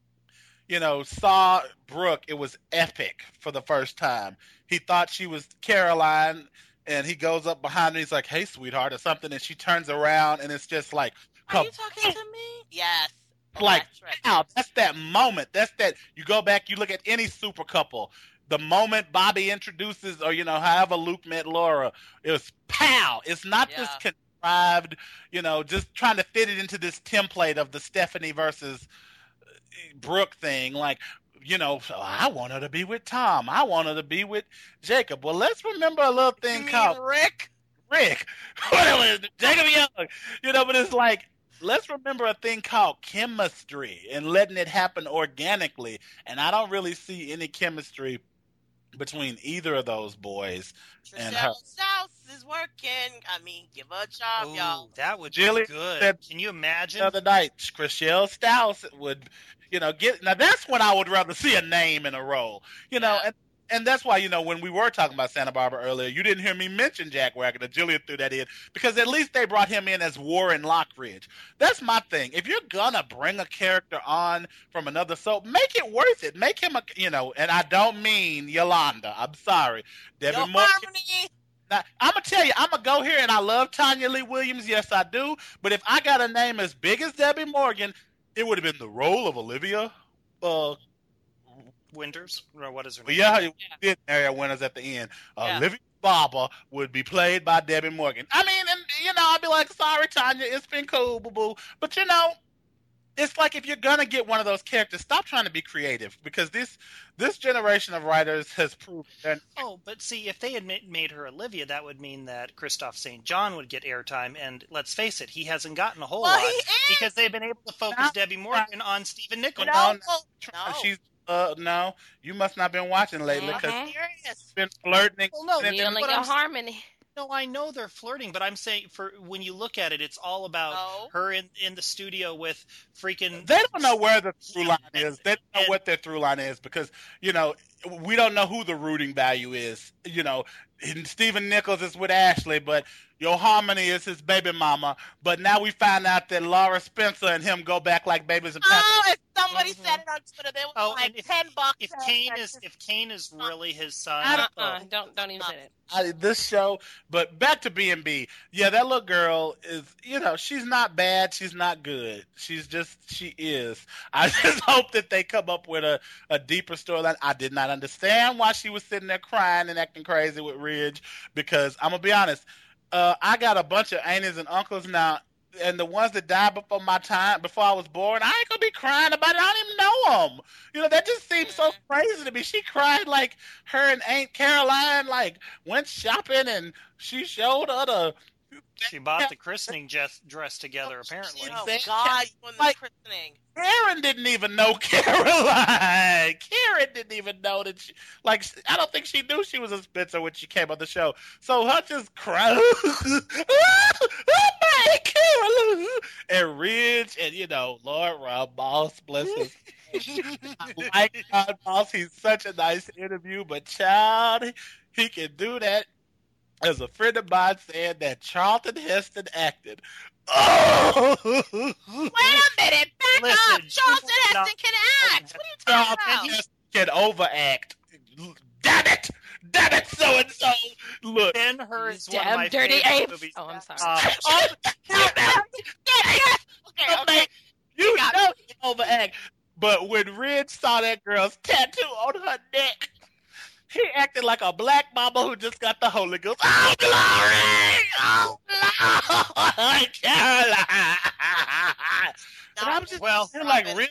you know, saw Brooke. It was epic for the first time. He thought she was Caroline, and he goes up behind her. He's like, "Hey, sweetheart," or something, and she turns around, and it's just like, Are you talking to me? Yes. like, That's wow, that's that moment. That's that. You go back, you look at any super couple. The moment Bobby introduces, or, you know, however Luke met Laura, it was pow. It's not Yeah. this contrived, you know, just trying to fit it into this template of the Stephanie versus Brooke thing. Like, you know, "Oh, I want her to be with Tom. I want her to be with Jacob." Well, let's remember a little thing You called mean Rick? Rick. Jacob Young. You know, but it's like, let's remember a thing called chemistry and letting it happen organically. And I don't really see any chemistry between either of those boys and her. Trishelle South is working. I mean, give her a job, Ooh, y'all. that would Jillian be good. said Can you imagine? The other night, Chriselle Stouse would, you know, get. Now that's when I would rather see a name in a role, you know, Yeah. and and that's why, you know, when we were talking about Santa Barbara earlier, you didn't hear me mention Jack Wagner. Jillian threw that in because at least they brought him in as Warren Lockridge. That's my thing. If you're gonna bring a character on from another soap, make it worth it. Make him a, you know, and I don't mean Yolanda. I'm sorry, Debbie Yo, Moore. Harmony. Now, I'm gonna tell you, I'm gonna go here, and I love Tanya Lee Williams. Yes, I do. But if I got a name as big as Debbie Morgan, it would have been the role of Olivia. Uh, Winters? Or what is her well, name? yeah, we did Area Winners at the end. Yeah. Olivia Barber would be played by Debbie Morgan. I mean, and you know, I'd be like, sorry, Tanya, it's been cool, boo boo. But you know, it's like if you're gonna get one of those characters, stop trying to be creative because this this generation of writers has proved that. Oh, but see, if they had ma- made her Olivia, that would mean that Christoph Saint John would get airtime, and let's face it, he hasn't gotten a whole Well, lot he is. because they've been able to focus No. Debbie Morgan on Stephen Nichols. No, No, no. She's uh no, you must not been watching lately because Mhm. I'm serious. been flirting. Well, no, and You then- and but your I'm- harmony. No, I know they're flirting, but I'm saying for when you look at it, it's all about No. her in, in the studio with freaking. They don't know where the through line is. They don't know And- what their through line is because, you know, we don't know who the rooting value is. You know, and Stephen Nichols is with Ashley, but Your Harmony is his baby mama. But now we find out that Laura Spencer and him go back like babies and panthers. Oh, if somebody Mhm. said it on Twitter, they was Oh, like and if- ten bucks. If and- Kane and- is if Kane is really his son, I Uh-uh. oh, Don't don't even say that. I, this show, but back to B and B. Yeah, that little girl is, you know, she's not bad. She's not good. She's just, she is. I just hope that they come up with a, a deeper storyline. I did not understand why she was sitting there crying and acting crazy with Ridge because I'm going to be honest, uh, I got a bunch of aunties and uncles now, and the ones that died before my time, before I was born, I ain't going to be crying about it. I don't even know them. You know, that just seems so crazy to me. She cried like her and Aunt Caroline, like, went shopping and she showed her the... she bought the christening dress, dress together. Apparently, Oh They- God, you on the like- christening. Karen didn't even know Caroline. Karen didn't even know that she, like, I don't think she knew she was a Spencer when she came on the show. So her just crying, oh my Caroline, and Ridge, and you know, Lord Rob Moss, bless his. I like Todd Moss. He's such a nice interview, but child, he can do that. As a friend of mine said that Charlton Heston acted. Oh! Wait a minute, back Listen, up. she Charlton will not- Heston can act. What are you talking Charlton about? Heston can overact. Damn it! Damn it, so and so. Look. Ben Hur is one of Damn my dirty favorite apes. movies. Oh, I'm sorry. Uh, Oh, damn it. Okay, okay. You know he can overact. But when Ridge saw that girl's tattoo on her neck, he acted like a black mama who just got the Holy Ghost. Oh, glory! Oh, Lord! Caroline! And I'm just Well, you're like, really?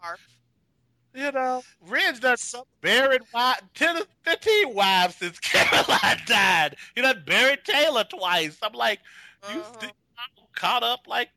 You know, Ridge done buried wives, ten, fifteen wives since Caroline died. He done buried Taylor twice. I'm like, you Uh-huh. still caught up like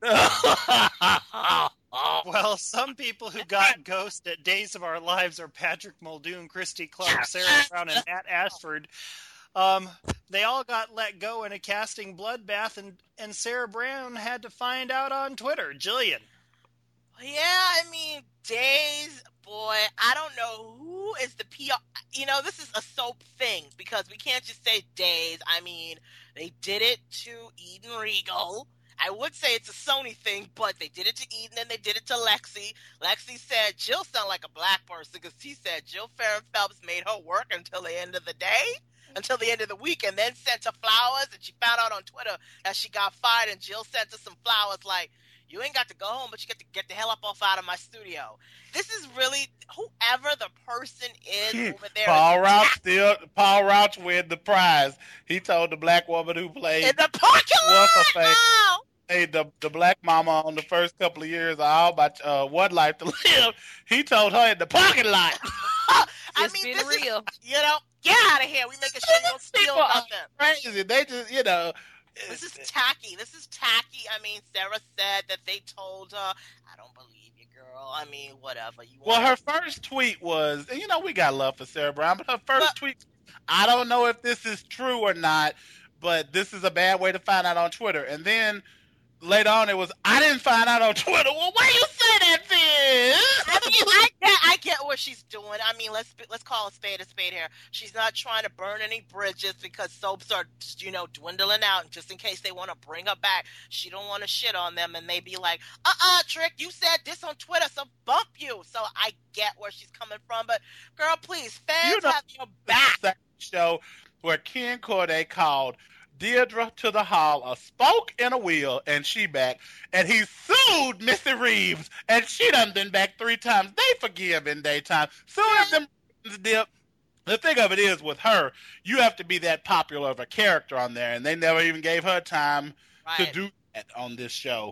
that? Well, some people who got ghost at Days of Our Lives are Patrick Muldoon, Christy Clark, Sarah Brown, and Matt Ashford. Um, they all got let go in a casting bloodbath, and, and Sarah Brown had to find out on Twitter. Jillian. Yeah, I mean, Days, boy, I don't know who is the P R. You know, this is a soap thing because we can't just say Days. I mean, they did it to Eden Regal. I would say it's a Sony thing, but they did it to Eden and they did it to Lexi. Lexi said Jill sounded like a black person because he said Jill Farron Phelps made her work until the end of the day, until the end of the week, and then sent her flowers. And she found out on Twitter that she got fired, and Jill sent her some flowers like, you ain't got to go home, but you get to get the hell up off out of my studio. This is really, whoever the person is over there. Paul Rauch still, Paul Rauch win the prize. He told the black woman who played in the parking lot. What's her face? Oh! Hey, the the black mama on the first couple of years of All My uh, One Life to Live, he told her in the parking lot. I Just mean, being this real. is, you know, get out of here. We making sure you don't steal People are nothing. crazy. They just, you know. This is tacky. This is tacky. I mean, Sarah said that they told her, I don't believe you, girl. I mean, whatever. You Well, want her first tweet was, and you know, we got love for Sarah Brown, but her first But- tweet, I don't know if this is true or not, but this is a bad way to find out on Twitter. And then later on, it was, I didn't find out on Twitter. Well, why you say that then? I mean, I get, I get what she's doing. I mean, let's let's call a spade a spade here. She's not trying to burn any bridges because soaps are, you know, dwindling out. Just in case they want to bring her back, she don't want to shit on them, and they be like, "Uh-uh, Trick, you said this on Twitter, so bump you." So I get where she's coming from, but girl, please, fans You know- have your back. Show where Ken Corday called Deirdre to the hall, a spoke in a wheel, and she back. And he sued Missy Reeves, and she done been back three times. They forgive in daytime. Soon as them dip. The thing of it is, with her, you have to be that popular of a character on there, and they never even gave her time Right. to do that on this show.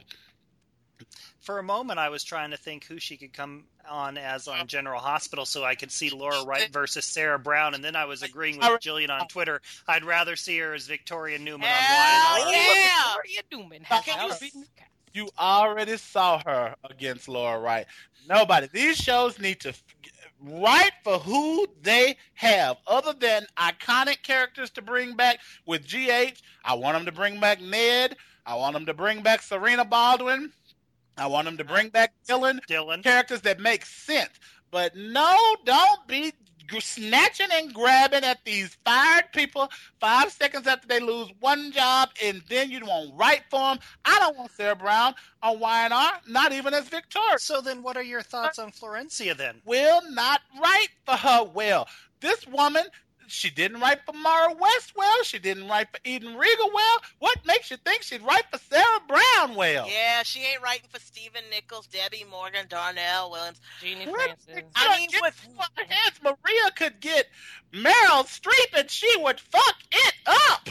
For a moment, I was trying to think who she could come on as on General Hospital so I could see Laura Wright versus Sarah Brown, and then I was agreeing with Jillian on Twitter. I'd rather see her as Victoria Newman Hell on Y N R. yeah. What are you doing? Can you How- You already saw her against Laura Wright. Nobody. These shows need to write for who they have, other than iconic characters to bring back. With G H, I want them to bring back Ned. I want them to bring back Serena Baldwin. I want them to bring back Dylan. Dylan. Characters that make sense. But no, don't be g- snatching and grabbing at these fired people five seconds after they lose one job, and then you won't write for them. I don't want Sarah Brown on Y N R, not even as Victoria. So then what are your thoughts on Florencia then? Will not write for her well. This woman, she didn't write for Mara West well. She didn't write for Eden Regal well. What makes you think she'd write for Sarah Brown well? Yeah, she ain't writing for Stephen Nichols, Debbie Morgan, Darnell Williams. Jeannie What? Francis. I mean, Get with her hands, Maria could get Meryl Streep and she would fuck it up.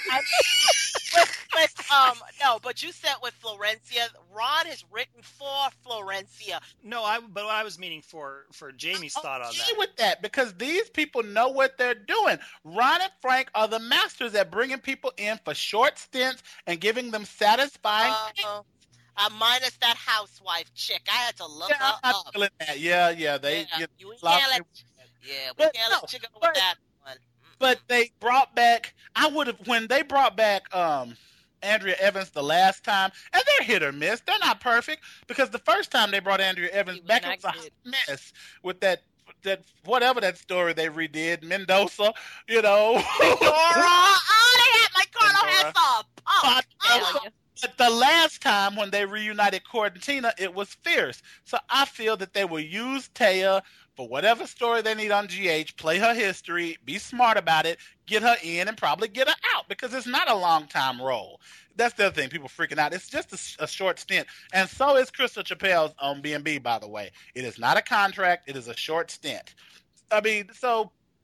with, with um no, but you said with Florencia, Ron has written for Florencia. No, I but I was meaning for for Jamie's thought on Okay that. with that, because these people know what they're doing. Ron and Frank are the masters at bringing people in for short stints and giving them satisfying. Uh, uh, minus that housewife chick, I had to look yeah, her I'm not up. feeling that. Yeah, yeah, they. yeah, you- you, we lost can't let, their- yeah, we But can't no, let you go but- with that one. Mm-mm. But they brought back. I would have when they brought back um, Andrea Evans the last time, and they're hit or miss. They're not perfect because the first time they brought Andrea Evans He was back, not it was a good. hot mess with that. That whatever that story they redid, Mendoza, you know. Nora, oh, they had my Carlo Nora. has a pump. Hell Oh, yeah. But the last time when they reunited Cord and Tina, it was fierce. So I feel that they will use Taya for whatever story they need on G H, play her history, be smart about it, get her in, and probably get her out because it's not a long time role. That's the other thing. People freaking out. It's just a, a short stint. And so is Crystal Chappelle's on B and B, by the way. It is not a contract. It is a short stint. I mean, so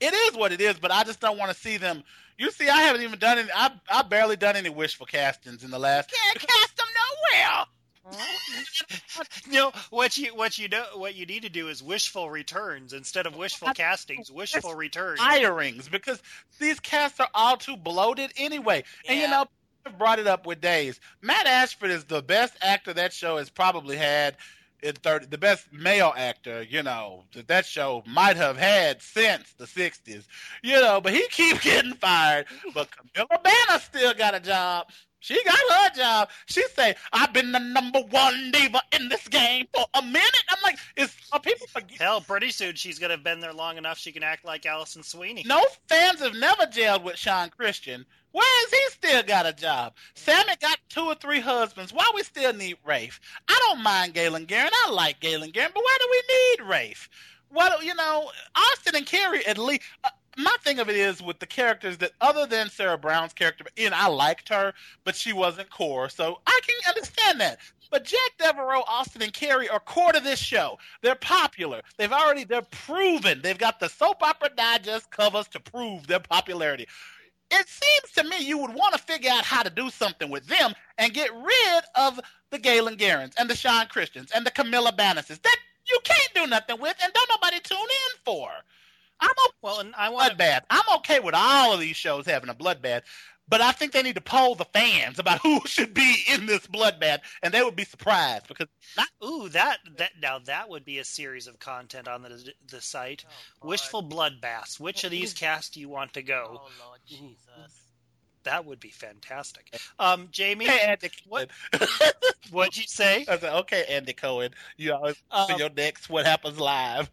it is what it is, but I just don't want to see them. You see, I haven't even done any. I I barely done any wishful castings in the last. Can't cast them nowhere. You know what you what you do what you need to do is wishful returns instead of wishful castings. Wishful returns. Hirings, because these casts are all too bloated anyway. And you Yeah. know, I've brought it up with Days. Matt Ashford is the best actor that show has probably had in thirty. The best male actor, you know, that that show might have had since the sixties. You know, but he keeps getting fired. But Camilla Banner still got a job. She got her job. She say, "I've been the number one diva in this game for a minute." I'm like, "Is are people forget?" Hell, pretty soon she's gonna have been there long enough she can act like Allison Sweeney. No fans have never jailed with Sean Christian. Where is he still got a job? Sammy got two or three husbands. Why we still need Rafe? I don't mind Galen Guerin. I like Galen Guerin, but why do we need Rafe? Well, you know, Austin and Carrie at least. Uh, my thing of it is with the characters that, other than Sarah Brown's character, and I liked her, but she wasn't core, so I can understand that. But Jack Devereaux, Austin, and Carrie are core to this show. They're popular. They've already, they're proven. They've got the Soap Opera Digest covers to prove their popularity. It seems to me you would want to figure out how to do something with them and get rid of the Galen Guerins and the Sean Christians and the Camilla Bannises that you can't do nothing with and don't nobody tune in for. I'm okay Well, and I with want to bloodbath. I'm okay with all of these shows having a bloodbath, but I think they need to poll the fans about who should be in this bloodbath, and they would be surprised because not Ooh, that that now that would be a series of content on the the site. Oh, Wishful bloodbaths. Which of these casts do you want to go? Oh Lord Jesus. That would be fantastic. Um, Jamie, okay, Andy what Cohen. what'd you say? I said, okay, Andy Cohen, you always Um, for your next What Happens Live.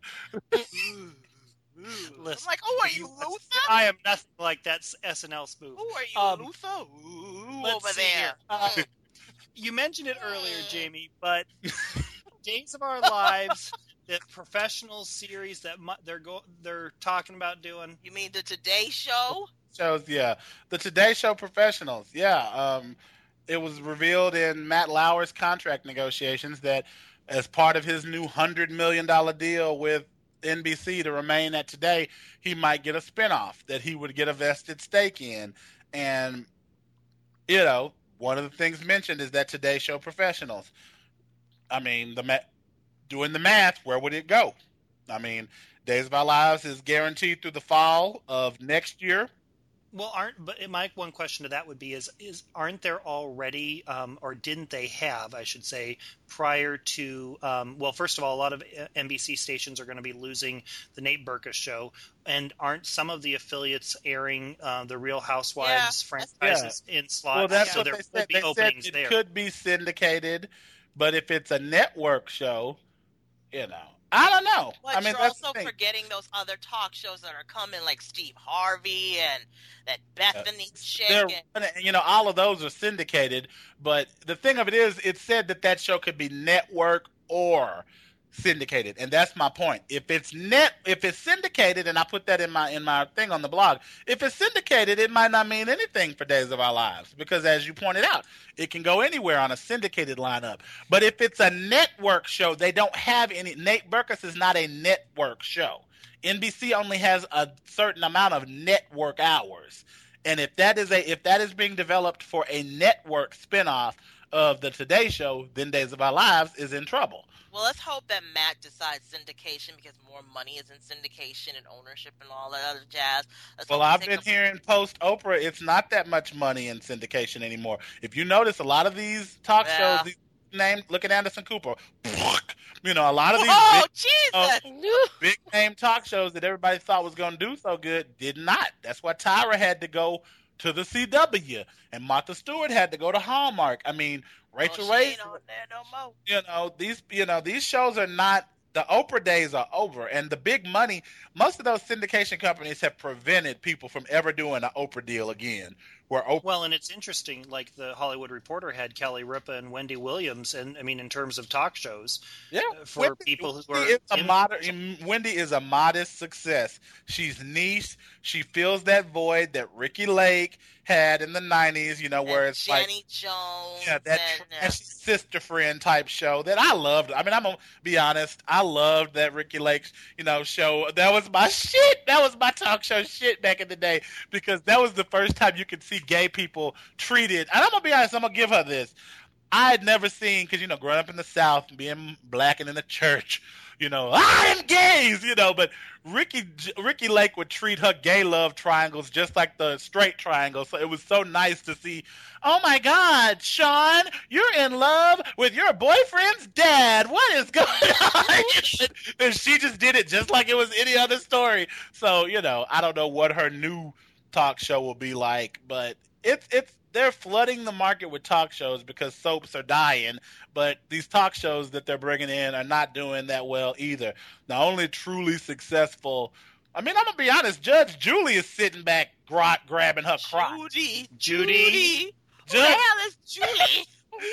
Listen, I'm like, oh, are you Luther? I am nothing like that S N L spoof. Who are you, Um, Luther? Ooh, let's over see there. here. Uh, you mentioned it earlier, Jamie, but Days of Our Lives, the professional series that mu- they're go- they're talking about doing. You mean the Today Show? Shows, yeah. The Today Show professionals, yeah. Um, it was revealed in Matt Lauer's contract negotiations that as part of his new one hundred million dollars deal with N B C to remain at Today, he might get a spinoff that he would get a vested stake in. And, you know, one of the things mentioned is that Today Show professionals. I mean, the ma- doing the math, where would it go? I mean, Days of Our Lives is guaranteed through the fall of next year. Well, aren't but my one question to that would be is is aren't there already um, or didn't they have I should say prior to um, well first of all a lot of N B C stations are going to be losing the Nate Berkus show, and aren't some of the affiliates airing uh, the Real Housewives Yeah, franchises in slots? Well, that's so what there they will said. be They said openings it there. could be syndicated, but if it's a network show, you know, I don't know. But I mean, you're that's also the thing. forgetting those other talk shows that are coming, like Steve Harvey and that Bethany chick. They're, And, you know, all of those are syndicated, but the thing of it is, it said that that show could be network or syndicated, and that's my point. If it's net, if it's syndicated, and I put that in my in my thing on the blog, if it's syndicated, it might not mean anything for Days of Our Lives because, as you pointed out, it can go anywhere on a syndicated lineup. But if it's a network show, they don't have any. Nate Berkus is not a network show. N B C only has a certain amount of network hours, and if that is a if that is being developed for a network spinoff of the Today Show, then Days of Our Lives is in trouble. well, let's hope that Matt decides syndication because more money is in syndication and ownership and all that other jazz. Let's Well, hope they I've take been a- hearing post Oprah, it's not that much money in syndication anymore. If you notice, a lot of these talk Yeah. shows, these names, look at Anderson Cooper, you know, a lot of these Oh, big, Jesus! big name talk shows that everybody thought was going to do so good did not. That's why Tyra had to go to the C W and Martha Stewart had to go to Hallmark. I mean, Rachel oh, she Ray, ain't on there no more. you know, these, you know, these shows are not. The Oprah days are over, and the big money. Most of those syndication companies have prevented people from ever doing an Oprah deal again. Where Oprah, Well, and it's interesting, like the Hollywood Reporter had Kelly Ripa and Wendy Williams, and I mean, in terms of talk shows, yeah, for Wendy, people who Wendy are is a in- moder- Wendy is a modest success. She's niche. She fills that void that Ricky Lake had in the nineties, you know, where And it's Jenny like Jones. yeah, that and, uh, trashy sister friend type show that I loved. I mean, I'm gonna be honest, I loved that Ricky Lake, you know, show. That was my shit. That was my talk show shit back in the day because that was the first time you could see gay people treated. And I'm gonna be honest, I'm gonna give her this. I had never seen, because, you know, growing up in the South, being black and in the church, you know, I am gays, you know, but Ricky Ricky Lake would treat her gay love triangles just like the straight triangles. So it was so nice to see, oh my God, Sean, you're in love with your boyfriend's dad. What is going on? And she just did it just like it was any other story. So, you know, I don't know what her new talk show will be like, but it's it's they're flooding the market with talk shows because soaps are dying, but these talk shows that they're bringing in are not doing that well either. The only truly successful, I mean, I'm going to be honest, Judge Julie is sitting back gra- grabbing her crotch. Judy. Judy. Judy. Who Judge- the hell is Julie?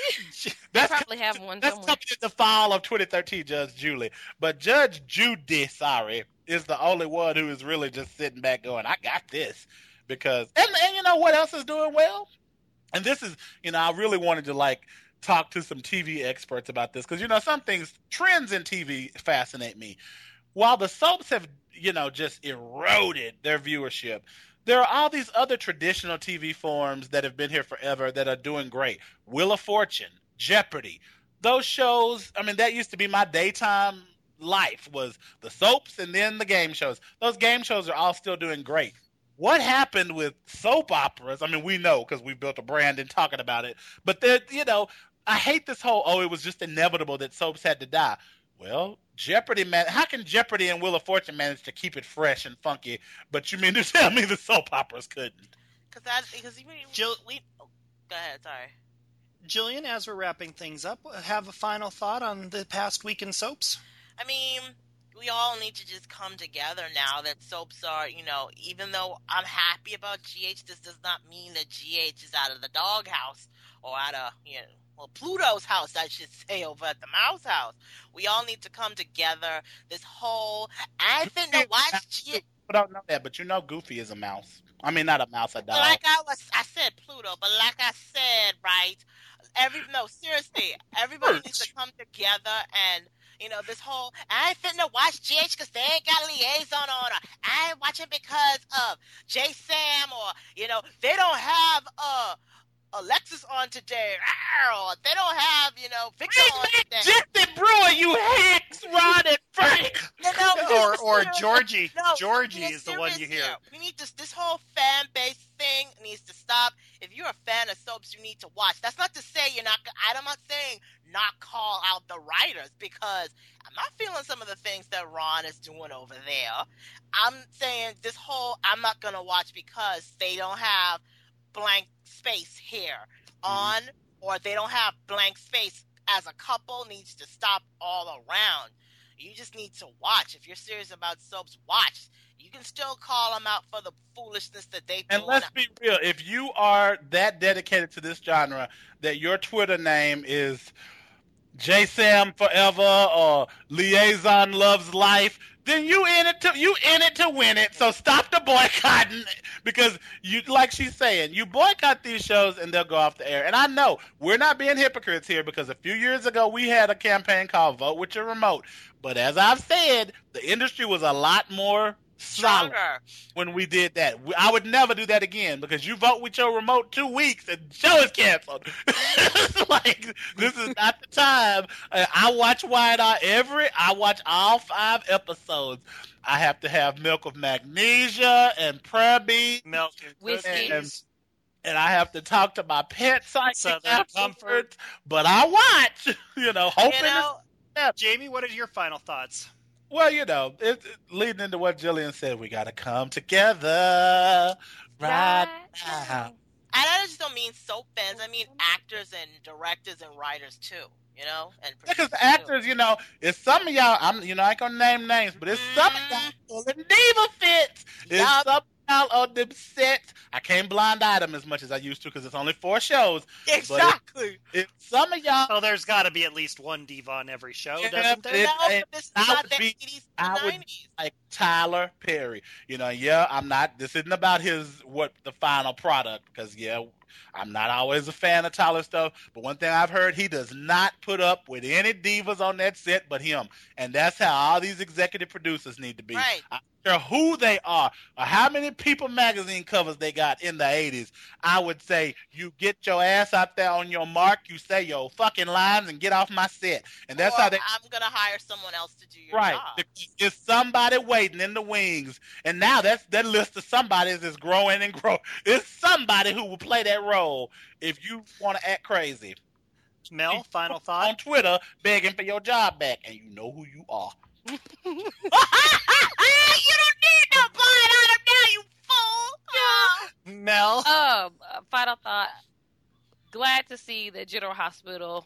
I That's, probably have one that's somewhere. coming in the fall of twenty thirteen, Judge Julie. But Judge Judy, sorry, is the only one who is really just sitting back going, I got this. Because, and, and you know what else is doing well? And this is, you know, I really wanted to, like, talk to some T V experts about this. Because, you know, some things, trends in T V fascinate me. While the soaps have, you know, just eroded their viewership, there are all these other traditional T V forms that have been here forever that are doing great. Wheel of Fortune, Jeopardy. Those shows, I mean, that used to be my daytime life, was the soaps and then the game shows. Those game shows are all still doing great. What happened with soap operas? I mean, we know because we built a brand and talking about it. But, you know, I hate this whole, oh, it was just inevitable that soaps had to die. Well, Jeopardy, man, how can Jeopardy and Wheel of Fortune manage to keep it fresh and funky? But you mean to tell me the soap operas couldn't? Because I, because we, Jill- we, oh, go ahead, sorry. Jillian, as we're wrapping things up, have a final thought on the past week in soaps? I mean, we all need to just come together now that soaps are, you know, even though I'm happy about G H, this does not mean that G H is out of the doghouse or out of, you know, well, Pluto's house, I should say, over at the Mouse House. We all need to come together. This whole, I think to watch G H. People don't know that, but you know Goofy is a mouse. I mean, not a mouse, a dog. Like I was, I said Pluto, but like I said, right? Every no, seriously, everybody needs to come together and. You know, this whole, I ain't finna watch G H because they ain't got a liaison on, or I ain't watching because of J Sam, or, you know, they don't have uh, Alexis on today, or they don't have, you know, Victor on today. Jesse Brewer, you hicks, Rod and Frank. You know, Or or seriously, Georgie. no, Georgie being is the one you serious hear. here. We need this, this whole fan base thing needs to stop. If you're a fan of soaps, you need to watch. That's not to say you're not, I'm not saying not call out the writers, because I'm not feeling some of the things that Ron is doing over there. I'm saying this whole, I'm not going to watch because they don't have blank space here on, mm-hmm. or they don't have blank space as a couple needs to stop all around. You just need to watch. If you're serious about soaps, watch. You can still call them out for the foolishness that they do. And let's be real. If you are that dedicated to this genre that your Twitter name is J Sam Forever or Liaison Loves Life, then you in it to you in it to win it. So stop the boycotting, because you, like she's saying, you boycott these shows and they'll go off the air. And I know we're not being hypocrites here, because a few years ago we had a campaign called Vote with Your Remote. But as I've said, the industry was a lot more solid stronger when we did that. I would never do that again, because you vote with your remote two weeks and show is canceled. Like, this is not the time. I watch Y and R every, I watch all five episodes. I have to have milk of magnesia and prayer beans. Milk Whiskey. And, and I have to talk to my pet psychic Southern afterwards. Comfort. But I watch, you know, hoping. You know, to, Jamie, what are your final thoughts? well, you know, it, it, leading into what Jillian said, we got to come together right, Right now. and I just don't mean soap fans. I mean actors and directors and writers too. You know, and Because producers, actors, you know, it's some of y'all, I'm, you know, I ain't gonna name names, but it's some of y'all pulling diva fits. It's Yup. some of y'all on them sets I can't blind item as much as I used to because it's only four shows. Exactly. But if, if some of y'all, oh, there's got to be at least one diva on every show, yeah, doesn't there? it, No, it, but this is I not would the be, eighties I and would nineties. like Tyler Perry. You know, yeah, I'm not. This isn't about his what the final product because yeah. I'm not always a fan of Tyler stuff, but one thing I've heard, he does not put up with any divas on that set but him. And that's how all these executive producers need to be. Right. I don't care who they are or how many People magazine covers they got in the eighties. I would say you get your ass out there on your mark, you say your fucking lines and get off my set. And that's or how they... I'm going to hire someone else to do your right. job. There's somebody waiting in the wings. And now that's, that list of somebodies is growing and growing. It's somebody who will play that role if you want to act crazy. Mel, final On thought? Twitter begging for your job back, and you know who you are. You don't need no blind item now, you fool! Oh. Mel? Um, uh, final thought. Glad to see that General Hospital,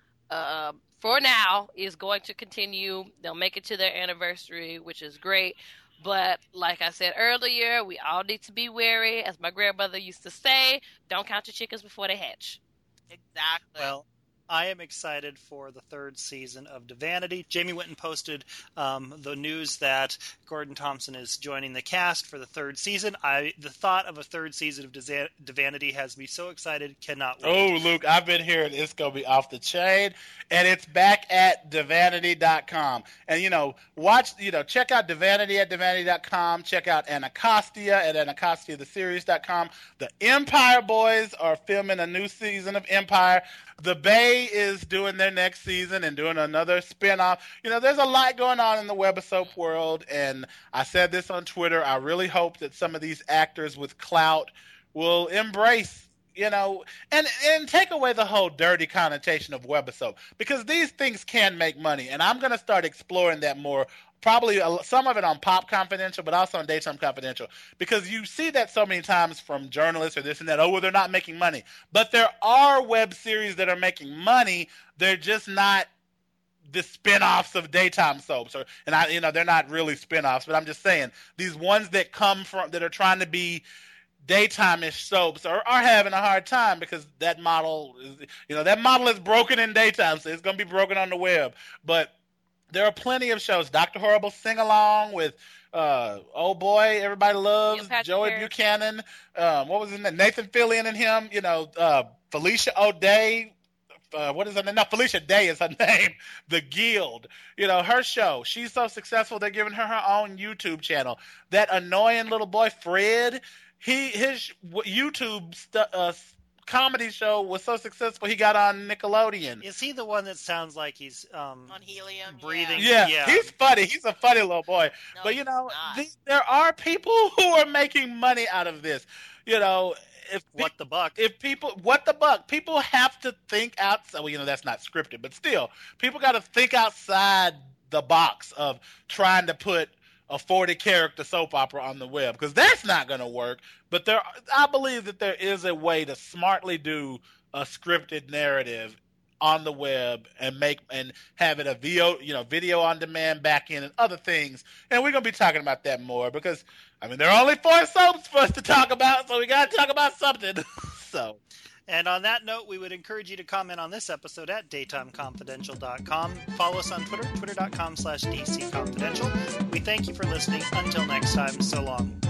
uh, for now, is going to continue. They'll make it to their anniversary, which is great. But like I said earlier, we all need to be wary. As my grandmother used to say, don't count your chickens before they hatch. Exactly. Well, I am excited for the third season of Divanity. Jamie Whitten posted um, the news that Gordon Thompson is joining the cast for the third season. I the thought of a third season of Diza- Divanity has me so excited, cannot wait. Oh, Luke, I've been hearing it's going to be off the chain, and it's back at divanity dot com. And, you know, watch, you know, check out Divanity at divanity dot com. Check out Anacostia at anacostia the series dot com. The Empire Boys are filming a new season of Empire. The Bay is doing their next season and doing another spinoff. You know, there's a lot going on in the web of soap world, and I said this on Twitter. I really hope that some of these actors with clout will embrace, you know, and, and take away the whole dirty connotation of web of soap, because these things can make money, and I'm going to start exploring that more. Probably some of it on Pop Confidential, but also on Daytime Confidential, because you see that so many times from journalists or this and that. Oh, well, they're not making money. But there are web series that are making money. They're just not the spin-offs of daytime soaps, or and I, you know, they're not really spin-offs. But I'm just saying these ones that come from that are trying to be daytime-ish soaps are, are having a hard time because that model, is, you know, that model is broken in daytime, so it's going to be broken on the web. But there are plenty of shows. Doctor Horrible Sing Along with uh, oh boy, everybody loves Joey Harris. Buchanan. Um, what was his name? Nathan Fillion and him. You know, uh, Felicia O'Day. Uh, what is her name? No, Felicia Day is her name. The Guild. You know, her show. She's so successful. They're giving her her own YouTube channel. That annoying little boy Fred. He his YouTube st- uh, comedy show was so successful he got on Nickelodeon. Is he the one that sounds like he's um, on helium? Breathing. Yeah. yeah, he's funny. He's a funny little boy. No, but you know, the, there are people who are making money out of this. You know, if what pe- the buck? If people, what the buck? People have to think outside. Well, you know, that's not scripted, but still, people got to think outside the box of trying to put a forty character soap opera on the web, because that's not going to work. But there, I believe that there is a way to smartly do a scripted narrative on the web and make and have it a video, you know, video on demand back end and other things. And we're going to be talking about that more because, I mean, there are only four soaps for us to talk about, so we got to talk about something. So. And on that note, we would encourage you to comment on this episode at daytime confidential dot com. Follow us on Twitter, twitter dot com slash D C confidential. We thank you for listening. Until next time, so long.